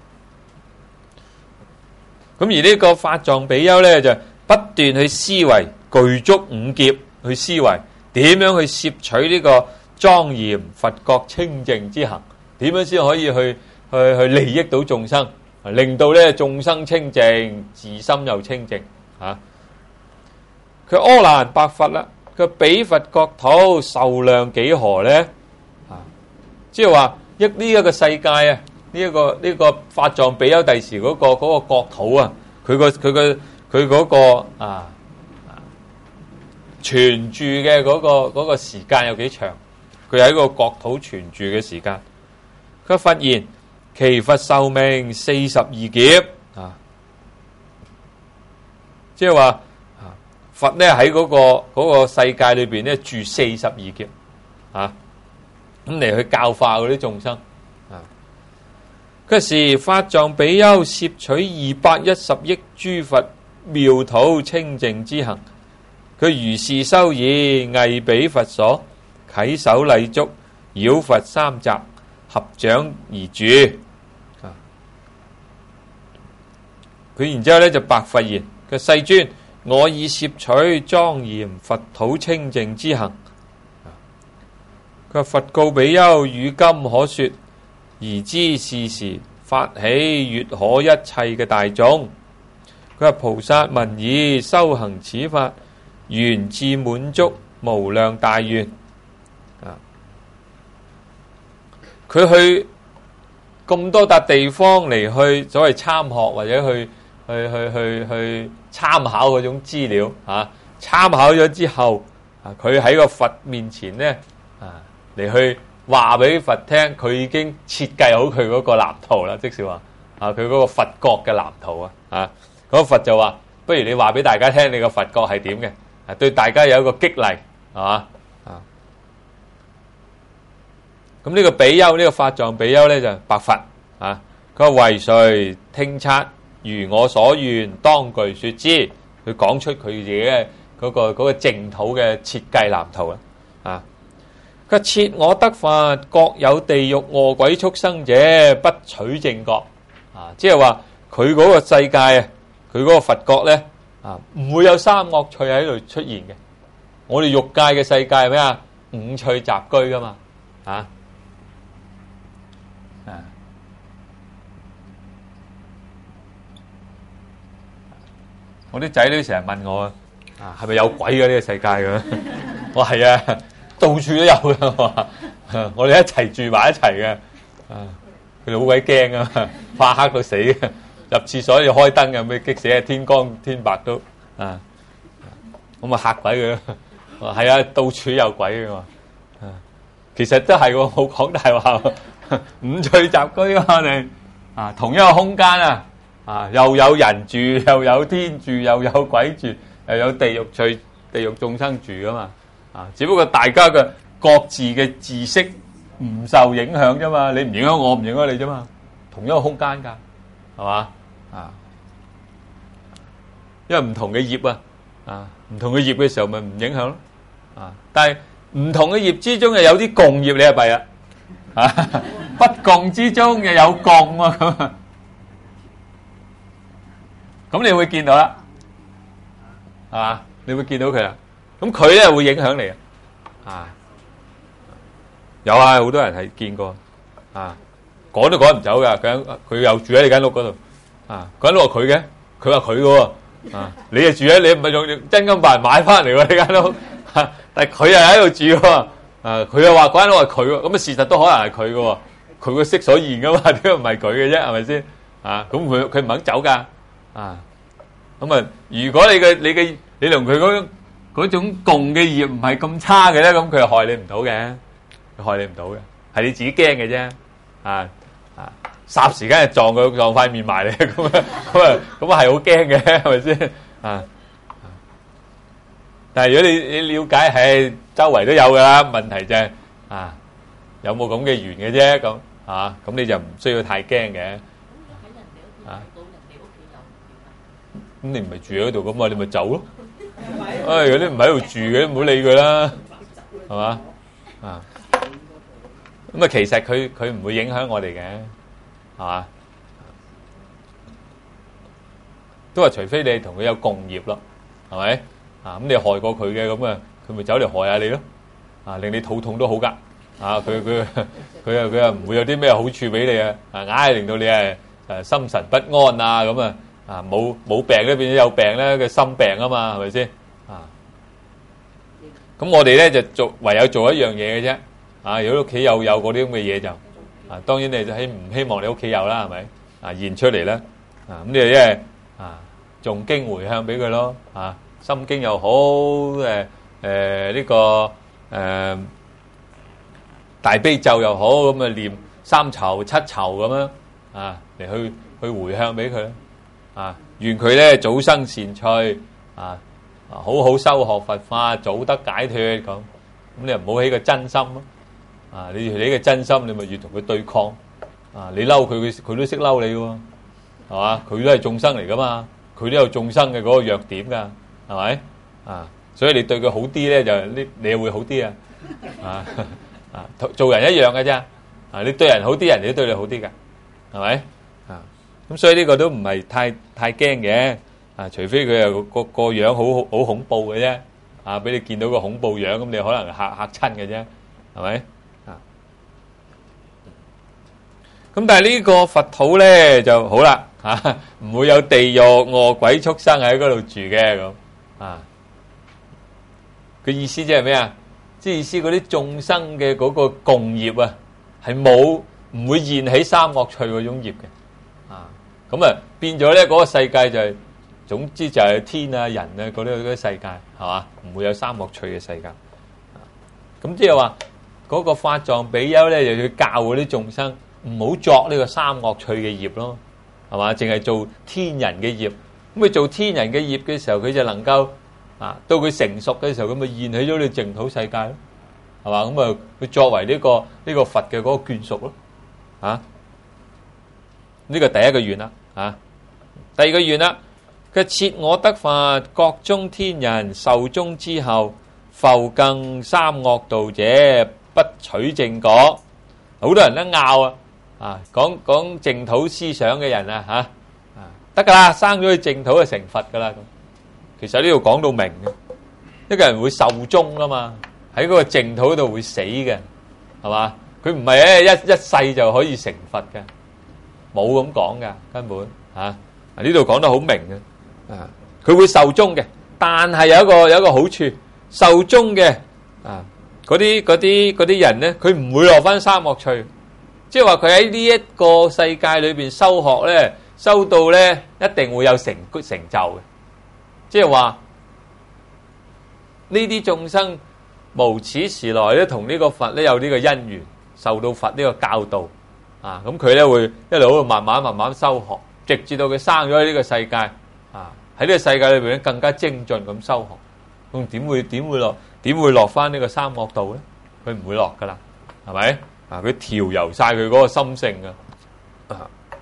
咁而呢個法藏比丘咧，就不斷去思維具足五劫，去思維點樣去攝取呢個莊嚴佛國清淨之行，點樣先可以去利益到眾生，令到咧眾生清淨，自心又清淨啊！佢阿難白佛啦，佢彼佛國土壽量幾何咧？即係話呢一個世界啊，呢個法藏比丘第時嗰個國土啊，佢嗰個存住嘅嗰個時間有幾長？佢喺個國土存住嘅時間，佢發現其佛壽命42劫即係話佛咧喺嗰個世界裏邊咧住42劫咁嚟去教化嗰啲眾生嗰時，法藏比丘攝取210億諸佛妙土清淨之行，佢如是修已，詣彼佛所，稽首禮足，繞佛三匝，合掌而住。佢然之後咧就白佛言：佢世尊，我已攝取莊嚴佛土清淨之行。佢話佛告比丘：汝今可說，而知是時發起悅可一切嘅大眾。佢話菩薩聞已，修行此法，緣至滿足，無量大願。佢去咁多笪地方嚟去所謂參學或者去參考嗰種資料參考咗之後佢喺個佛面前咧嚟去話俾佛聽，佢已經設計好佢嗰個藍圖啦，即是話佢嗰個佛國嘅藍圖嗰個佛就話：不如你話俾大家聽，你個佛國係點嘅？對大家有一個激勵，係嘛？咁呢個比丘，呢個法藏比丘咧就白佛佢話：為誰聽察？如我所願，當具說之。佢講出佢自己嘅嗰個淨土嘅設計藍圖佢話：設我得法，各有地獄餓鬼畜生者，不取正覺。即係話佢嗰個世界佢嗰個佛國咧唔會有三惡趣喺度出現嘅。我哋欲界嘅世界係咩啊？五趣雜居噶嘛我啲仔女成日問我係咪有鬼嘅呢個世界嘅？我話係到處都有嘅。我哋一齊住埋一齊嘅。佢哋好鬼驚啊，怕黑到死嘅。入廁所要開燈嘅，咩激死啊！天光天白都咁嚇鬼佢。係啊，到處有鬼嘅。其實都係喎，冇講大話。五趣雜居我哋同一個空間又有人住，又有天住，又有鬼住，又有地獄眾生住噶嘛只不過大家嘅各自嘅知識唔受影響啫嘛，你唔影響我，唔影響你啫嘛，同一個空間噶，係嘛因為唔同嘅業唔同嘅業嘅時候咪唔影響咯但係唔同嘅業之中又有啲共業，你係弊不共之中又有共咁你會見到啦，係嘛？你會見到佢啦。咁佢咧會影響你有好多人係見過趕都趕唔走噶。佢又住喺你間屋嗰度嗰間屋係佢嘅，佢話佢嘅你就住喺你唔係用真金白銀買翻嚟喎呢間屋但係佢又喺度住佢又話嗰間屋係佢喎，咁事實都可能係佢嘅，佢個色所現噶嘛，點解唔係佢嘅啫？係咪先咁佢唔肯走噶咁如果你同佢嗰種共嘅業唔係咁差嘅咧，咁佢係害你唔到嘅，係你自己驚嘅啫霎時間就撞塊面埋嚟，咁係好驚嘅，係咪先但係如果你了解係周圍都有噶啦，問題就係有冇咁嘅緣嘅啫，咁你就唔需要太驚嘅你唔係住喺度噶嘛，你咪走咯。有啲唔喺度住嘅，唔好理佢啦，係嘛？啊，咁啊，其實佢唔會影響我哋嘅，係嘛？都話除非你同佢有共業咯，係咪？啊，咁你害過佢嘅，咁啊，佢咪走嚟害下你咯？啊，令你肚痛都好噶。啊，佢又唔會有啲咩好處俾你啊！硬係令到你心神不安啊咁啊！冇病咧變咗有病咧，嘅心病啊嘛，係咪先？啊，咁我哋咧就唯有做一樣嘢嘅啫。啊，如果屋企有嗰啲咁嘅嘢就啊，當然你就唔希望你屋企有啦，係咪？啊，現出嚟咧啊，咁你即係啊，誦經回向俾佢咯。啊，心經又好，呢個大悲咒又好，咁啊念3籌7籌咁樣啊，嚟去回向俾佢啊，願佢咧早生善趣啊，好好修學佛法，早得解脫咁。咁你又唔好起個真心咯啊！你起個真心，你咪越同佢對抗啊！你嬲佢，佢都識嬲你喎，係嘛？佢都係眾生嚟噶嘛，佢都有眾生嘅嗰個弱點噶，係咪啊？所以你對佢好啲咧，就你會好啲啊！做人一樣嘅啫，啊！你對人好啲，人哋都對你好啲噶，係咪啊？咁所以呢個都唔係太驚嘅，啊！除非佢又個樣好恐怖嘅啫，啊！俾你見到個恐怖樣，咁你可能嚇親嘅啫，係咪啊？咁但係呢個佛土咧就好啦，嚇唔會有地獄餓鬼畜生喺嗰度住嘅咁啊。佢意思即係咩啊？即係意思嗰啲眾生嘅嗰個共業啊，係唔會現起三惡趣嗰種業嘅，啊，咁啊變咗咧嗰個世界就係，總之就係天啊人啊嗰啲世界係嘛，唔會有三惡趣嘅世界。咁即係話嗰個法藏比丘咧，就要教嗰啲眾生唔好作呢個三惡趣嘅業咯，係嘛，淨係做天人嘅業。咁佢做天人嘅業嘅時候，佢就能夠。啊！到佢成熟嘅時候，咁咪現起咗你淨土世界咯，係嘛？咁啊，佢作為呢個佛嘅嗰個眷屬咯，啊！呢個第一個願啦，啊！第二個願啦，佢設我得法，國中天人壽終之後，復更三惡道者，不取正果。好多人都拗啊！講淨土思想嘅人啊，得噶啦，生咗去淨土就成佛噶啦。其實呢度講到明嘅，一個人會壽終噶嘛，喺嗰個淨土度會死嘅，係嘛？佢唔係一世就可以成佛嘅，冇咁講噶，根本嚇。呢度講得好明嘅，啊，佢會壽終嘅，但係有一個好處，壽終嘅啊，嗰啲人咧，佢唔會落翻三惡趣，即係話佢喺呢一個世界裏邊修學咧，修到咧一定會有成就嘅。即係話呢啲眾生無始時來咧，同呢個佛咧有呢個因緣，受到佛呢個教導啊，咁佢咧會一路喺度慢慢修學，直至到佢生咗喺呢個世界啊，喺呢個世界裏邊咧更加精進咁修學，咁點會落翻呢個三惡道咧？佢唔會落噶啦，係咪啊？佢調柔晒佢嗰個心性啊，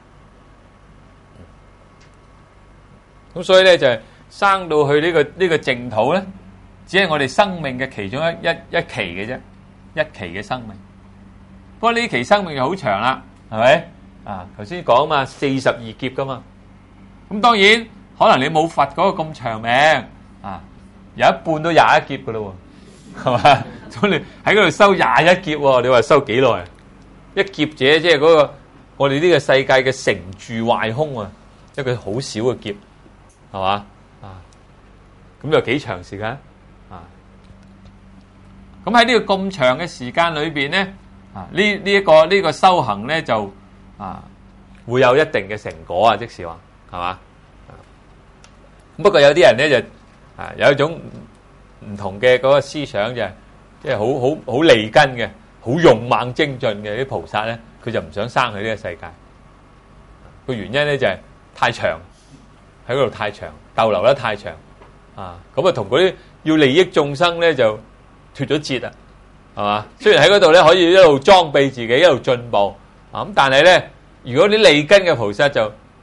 咁所以咧就係。生到去呢個淨土咧，只係我哋生命嘅其中一期嘅啫，一期嘅生命。不過呢期生命就好長啦，係咪啊？頭先講嘛，42劫噶嘛。咁當然可能你冇佛嗰個咁長命啊，有一半都21劫噶咯，係嘛？咁你喺嗰度修21劫，你話修幾耐？一劫者即係嗰個我哋呢個世界嘅成住壞空啊，一個好少嘅劫，係嘛？咁有幾長時間啊？咁喺呢個咁長嘅時間裏邊咧，啊呢個修行咧就會有一定嘅成果啊！即是話係嘛？不過有啲人咧就有一種唔同嘅嗰個思想就係，即係好利根嘅，好勇猛精進嘅啲菩薩咧，佢就唔想生喺呢個世界。個原因咧就係太長，喺嗰度太長，逗留得太長。咁啊，同嗰啲要利益眾生咧就脫咗節啊，係嘛？雖然喺嗰度咧可以一路裝備自己，一路進步，咁但係咧，如果啲利根嘅菩薩就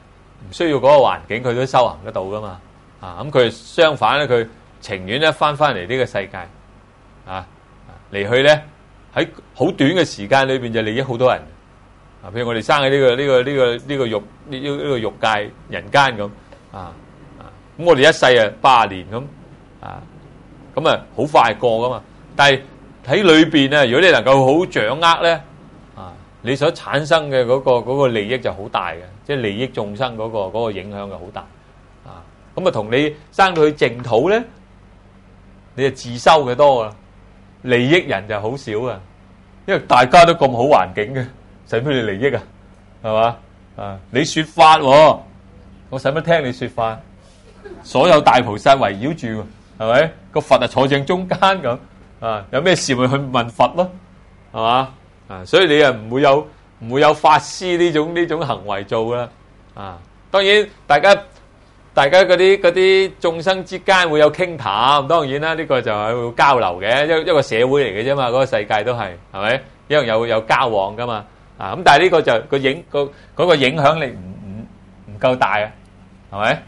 唔需要嗰個環境，佢都修行得到噶嘛。咁佢相反咧，佢情願咧翻嚟呢個世界嚟去咧喺好短嘅時間裏邊就利益好多人。譬如我哋生喺呢個欲界人間咁咁我哋一世80年咁咁好快過噶嘛。但係喺裏邊咧，如果你能夠好掌握咧你所產生嘅嗰個利益就好大嘅，即係利益眾生嗰個影響就好大咁同你生到去淨土咧，你就自修嘅多啦，利益人就好少啊，因為大家都咁好環境嘅。使乜你利益啊？係嘛？你說法，我使乜聽你說法？所有大菩薩圍繞住，係咪？個佛坐正中間咁有咩事咪去問佛咯，係嘛？所以你又唔會有法師呢種行為做啦。當然大家嗰啲眾生之間會有傾談，當然啦，呢個就係會交流嘅，一個社會嚟嘅啫嘛，嗰個世界都係咪？一樣有交往噶嘛。咁但係呢個就嗰個影響力唔夠大啊，係咪？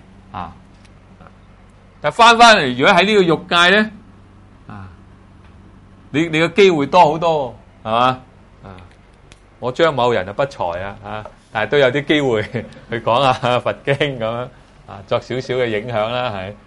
但翻嚟，如果喺呢個欲界咧，你嘅機會多好多，係嘛？我張某人不才但係都有啲機會去講下佛經咁樣作少少嘅影響啦，係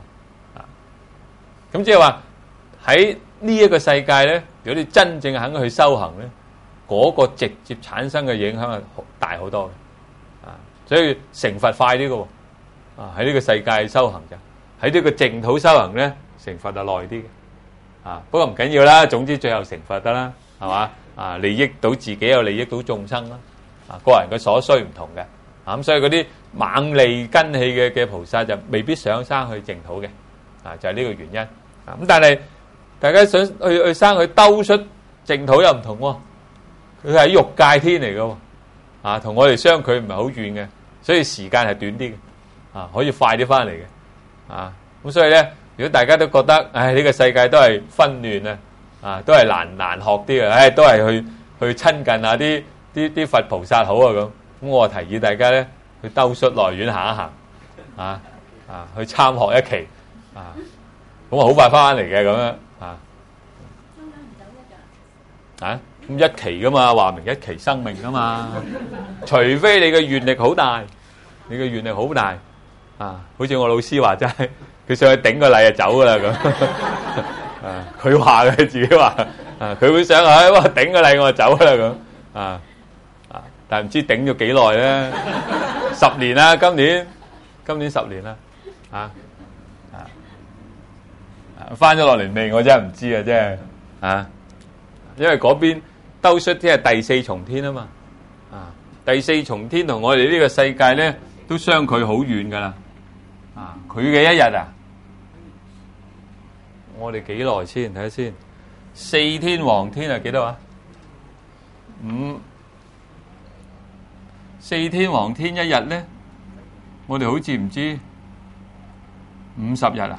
咁即係話喺呢一個世界咧，如果你真正肯去修行咧，嗰個直接產生嘅影響係大好多嘅，所以成佛快啲嘅喎，喺呢個世界修行就喺呢個淨土修行咧，成佛就耐啲嘅，不過唔緊要啦，總之最後成佛得啦，係嘛？利益到自己又利益到眾生啦，個人嘅所需唔同嘅，咁所以嗰啲猛利根器嘅菩薩就未必想生去淨土嘅，就係呢個原因。咁但係大家想去生去兜出淨土又唔同喎。佢係欲界天嚟嘅，同我哋相距唔係好遠嘅，所以時間係短啲嘅，可以快啲翻嚟嘅，咁所以咧，如果大家都覺得，呢個世界都係紛亂都係難學啲嘅，都係去親近下啲佛菩薩好咁我提議大家咧去兜率內院行一行，去參學一期，咁好快翻嚟嘅咁樣，咁一期噶嘛，話明一期生命噶嘛，除非你嘅願力好大，好似我老師話齋，佢上去頂個禮就走噶啦咁，佢話嘅，自己話，佢會上去，哇頂個禮我就走啦咁，但係唔知頂咗幾耐咧，10年啦，今年10年啦，翻咗落嚟未？我真係唔知啊，真係，因為嗰邊。兜率天係第四重天啊嘛，第四重天同我哋呢個世界咧都相距好遠噶啦，佢嘅一日我哋幾耐先？睇下先，4天王天係幾多啊？4天王天一日咧，我哋好似唔知50日啊，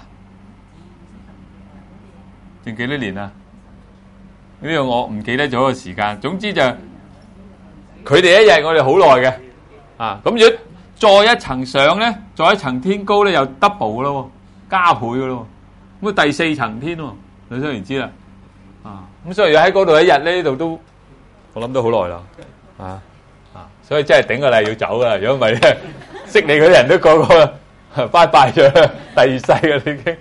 定幾多年啊？呢個我唔記得咗個時間，總之就佢哋一日我哋好耐嘅，咁如果再一層上咧，再一層天高咧，又 double 咯，加倍嘅咯，咁第4層天喎，你想而知啦，咁所以喺嗰度一日咧，呢度都我諗都好耐啦，所以真係頂個禮要走噶啦，如果唔係咧，識你嗰啲人都個個拜拜咗第二世嘅已經，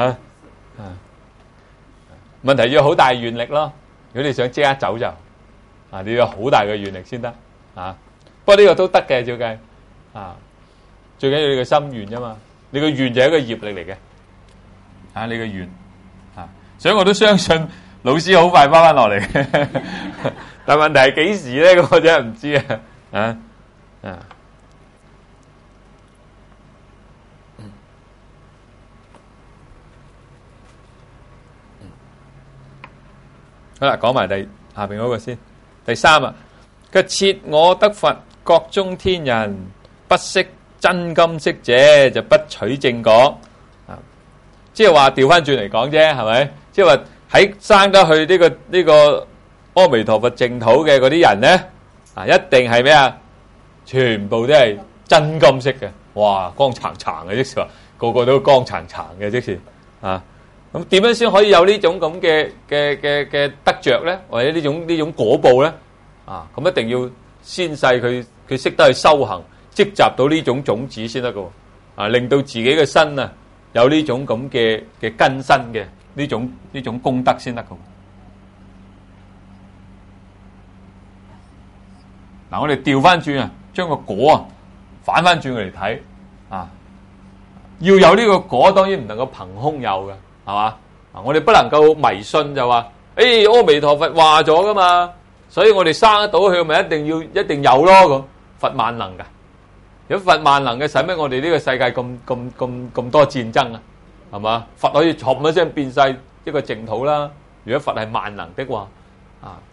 問題要好大願力咯。如果你想即刻走就，你要好大嘅願力先得，不過呢個都得嘅，照計，最緊要你個心願啫嘛，你個願就係一個業力嚟嘅，你個願，所以我都相信老師好快翻落嚟，但問題係幾時咧？我真係唔知啊，好啦，講埋下邊嗰個先。第3啊，佢設我得佛，國中天人不識真金色者，就不取正果。即係話調翻轉嚟講啫，係咪？即係話喺生得去呢個阿彌陀佛淨土嘅嗰啲人咧，一定係咩啊？全部都係真金色嘅，哇，光燦燦嘅，即是話個個都光燦燦嘅，即是啊。咁點樣先可以有呢種咁嘅得着咧，或者呢種果報咧？啊，咁一定要先世佢識得去修行，積集到呢種種子先得㗎。啊，令到自己嘅身啊有呢種咁嘅根身嘅呢種功德先得㗎。嗱，我哋調翻轉啊，將個果啊反翻轉嚟睇啊，要有呢個果，當然唔能夠憑空有嘅。係嘛？我哋不能夠迷信就話，誒，阿彌陀佛話咗噶嘛，所以我哋生得到佢，咪一定有咯咁。佛萬能噶，如果佛萬能嘅，使乜我哋呢個世界咁多戰爭啊？係嘛？佛可以唰一聲變晒一個淨土啦。如果佛係萬能的話，啊，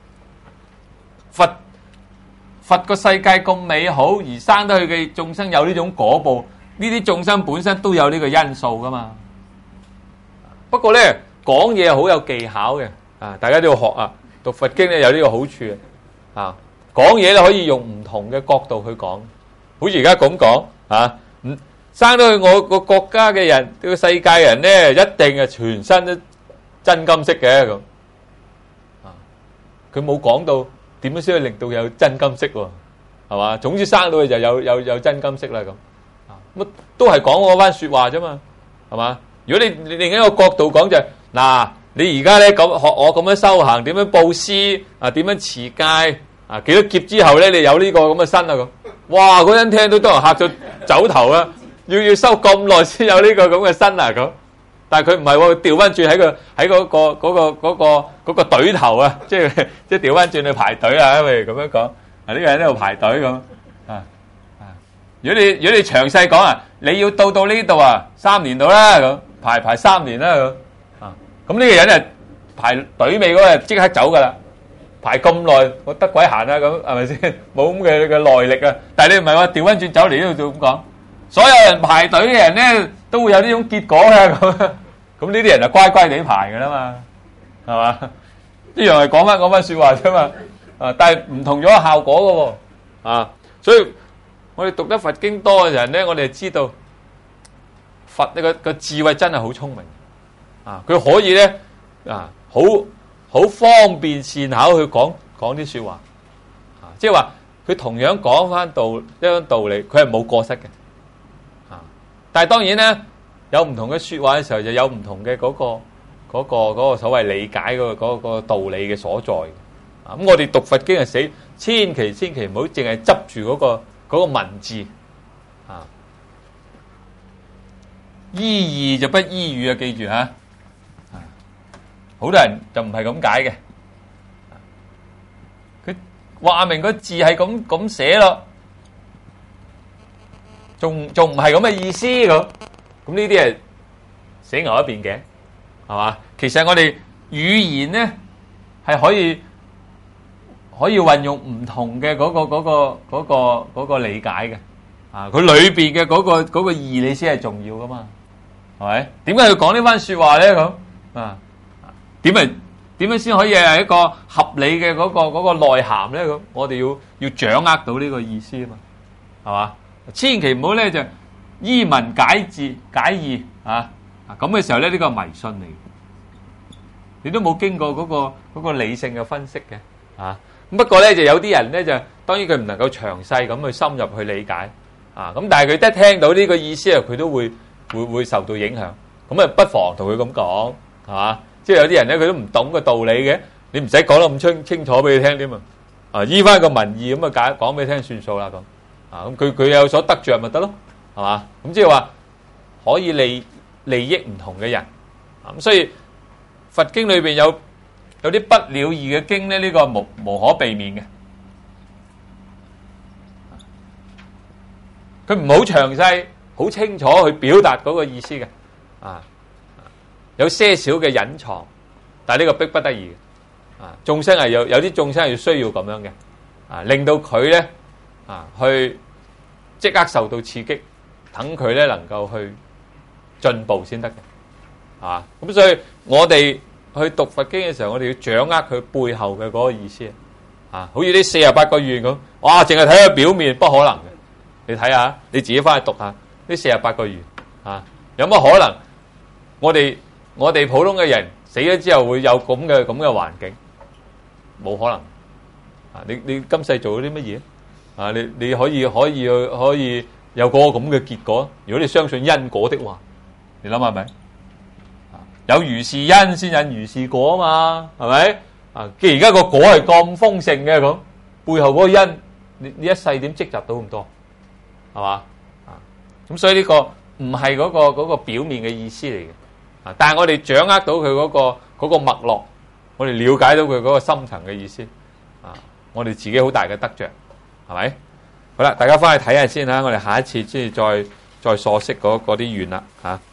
佛個世界咁美好，而生得佢嘅眾生有呢種果報，呢啲眾生本身都有呢個因素噶嘛。不過咧，講嘢好有技巧嘅，啊，大家都要學啊。讀佛經咧有呢個好處啊，講嘢咧可以用唔同嘅角度去講，好似而家咁講啊，生到去我個國家嘅人，呢個世界嘅人咧，一定係全身都真金色嘅咁，啊，佢冇講到點樣先可以令到有真金色喎，係嘛？總之生到去就有真金色啦咁，啊，乜都係講嗰番說話啫嘛，係嘛？如果你另一個角度講就係，嗱，你而家咧咁學我咁樣修行，點樣布施啊，點樣持戒啊，幾多劫之後咧，你有呢個咁嘅身啊咁，哇！嗰人聽到都人嚇咗走頭啦，要修咁耐先有呢個咁嘅身啊咁。但係佢唔係喎，調翻轉喺嗰個隊頭啊，即係調翻轉去排隊啊，因為咁樣講啊，呢個人喺度排隊咁啊。如果你詳細講啊，你要到呢度啊，3年到啦咁。排3年啦咁，啊，咁呢個人啊排隊尾嗰個即刻走噶啦，排咁耐我得鬼閒啊咁，係咪先？冇咁嘅耐力啊！但係你唔係話調翻轉走嚟呢度咁講，所有人排隊嘅人咧都會有呢種結果嘅咁，咁呢啲人就乖乖地排噶啦嘛，係嘛？一樣係講翻說話啫嘛，啊，但係唔同咗效果噶喎，啊，所以我哋讀得佛經多嘅人咧，我哋就知道。佛呢個智慧真係好聰明啊！佢可以咧啊，好方便善巧去講啲說話啊，即係話佢同樣講翻一種道理，佢係冇過失嘅啊。但係當然咧，有唔同嘅說話嘅時候，就有唔同嘅嗰個所謂理解嗰個道理嘅所在啊。咁我哋讀佛經係死，千祈唔好淨係執住嗰個文字啊。依義就不依語啊！記住吓，好多人就唔係咁解嘅。佢話明個字係咁寫咯，仲唔係咁嘅意思咁？咁呢啲係死牛一邊頸，係嘛？其實我哋語言咧係可以運用唔同嘅嗰個理解嘅。啊，佢裏邊嘅嗰個義理先係重要噶嘛？係咪？點解要講呢番說話咧？咁啊，點樣先可以係一個合理嘅嗰個內涵咧？咁我哋要掌握到呢個意思啊嘛，係嘛？千祈唔好咧就依文解字解義啊！咁嘅時候咧，呢個係迷信嚟，你都冇經過嗰個理性嘅分析嘅啊。咁不過咧，就有啲人咧就當然佢唔能夠詳細咁去深入去理解啊。咁但係佢一聽到呢個意思啊，佢都會受到影響。咁啊，不妨同佢咁講，係嘛？即係有啲人咧，佢都唔懂個道理嘅，你唔使講得咁清楚俾佢聽添嘛。啊，依翻個文意咁啊，講俾佢聽算數啦咁。啊，咁佢有所得着咪得咯，係嘛？咁即係話可以利益唔同嘅人。咁所以佛經裏邊有啲不了義嘅經咧，呢個無可避免嘅。佢唔好詳細、好清楚去表達嗰個意思嘅，啊，有些少嘅隱藏，但係呢個逼不得已嘅，啊，眾生係有啲眾生係需要咁樣嘅，啊，令到佢咧，啊，去即刻受到刺激，等佢咧能夠去進步先得嘅，啊，咁所以我哋去讀佛經嘅時候，我哋要掌握佢背後嘅嗰個意思，啊，好似呢48個願咁，哇，淨係睇佢表面不可能嘅。 你睇下，你自己翻去讀下呢48個願啊，有乜可能我哋普通嘅人死咗之後會有咁嘅環境？冇可能啊！你今世做咗啲乜嘢啊？你可以有嗰個咁嘅結果？如果你相信因果的話，你諗下係咪？有如是因先引如是果啊嘛，係咪？啊，既然而家個果係咁豐盛嘅咁，背後嗰個因，你一世點積集到咁多？係嘛？啊，咁所以呢個唔係嗰個表面嘅意思嚟嘅，啊，但係我哋掌握到佢嗰個脈絡，我哋了解到佢嗰個深層嘅意思，啊，我哋自己好大嘅得着，係咪？好啦，大家翻去睇下先啦，我哋下一次即係再索識嗰啲願啦，嚇。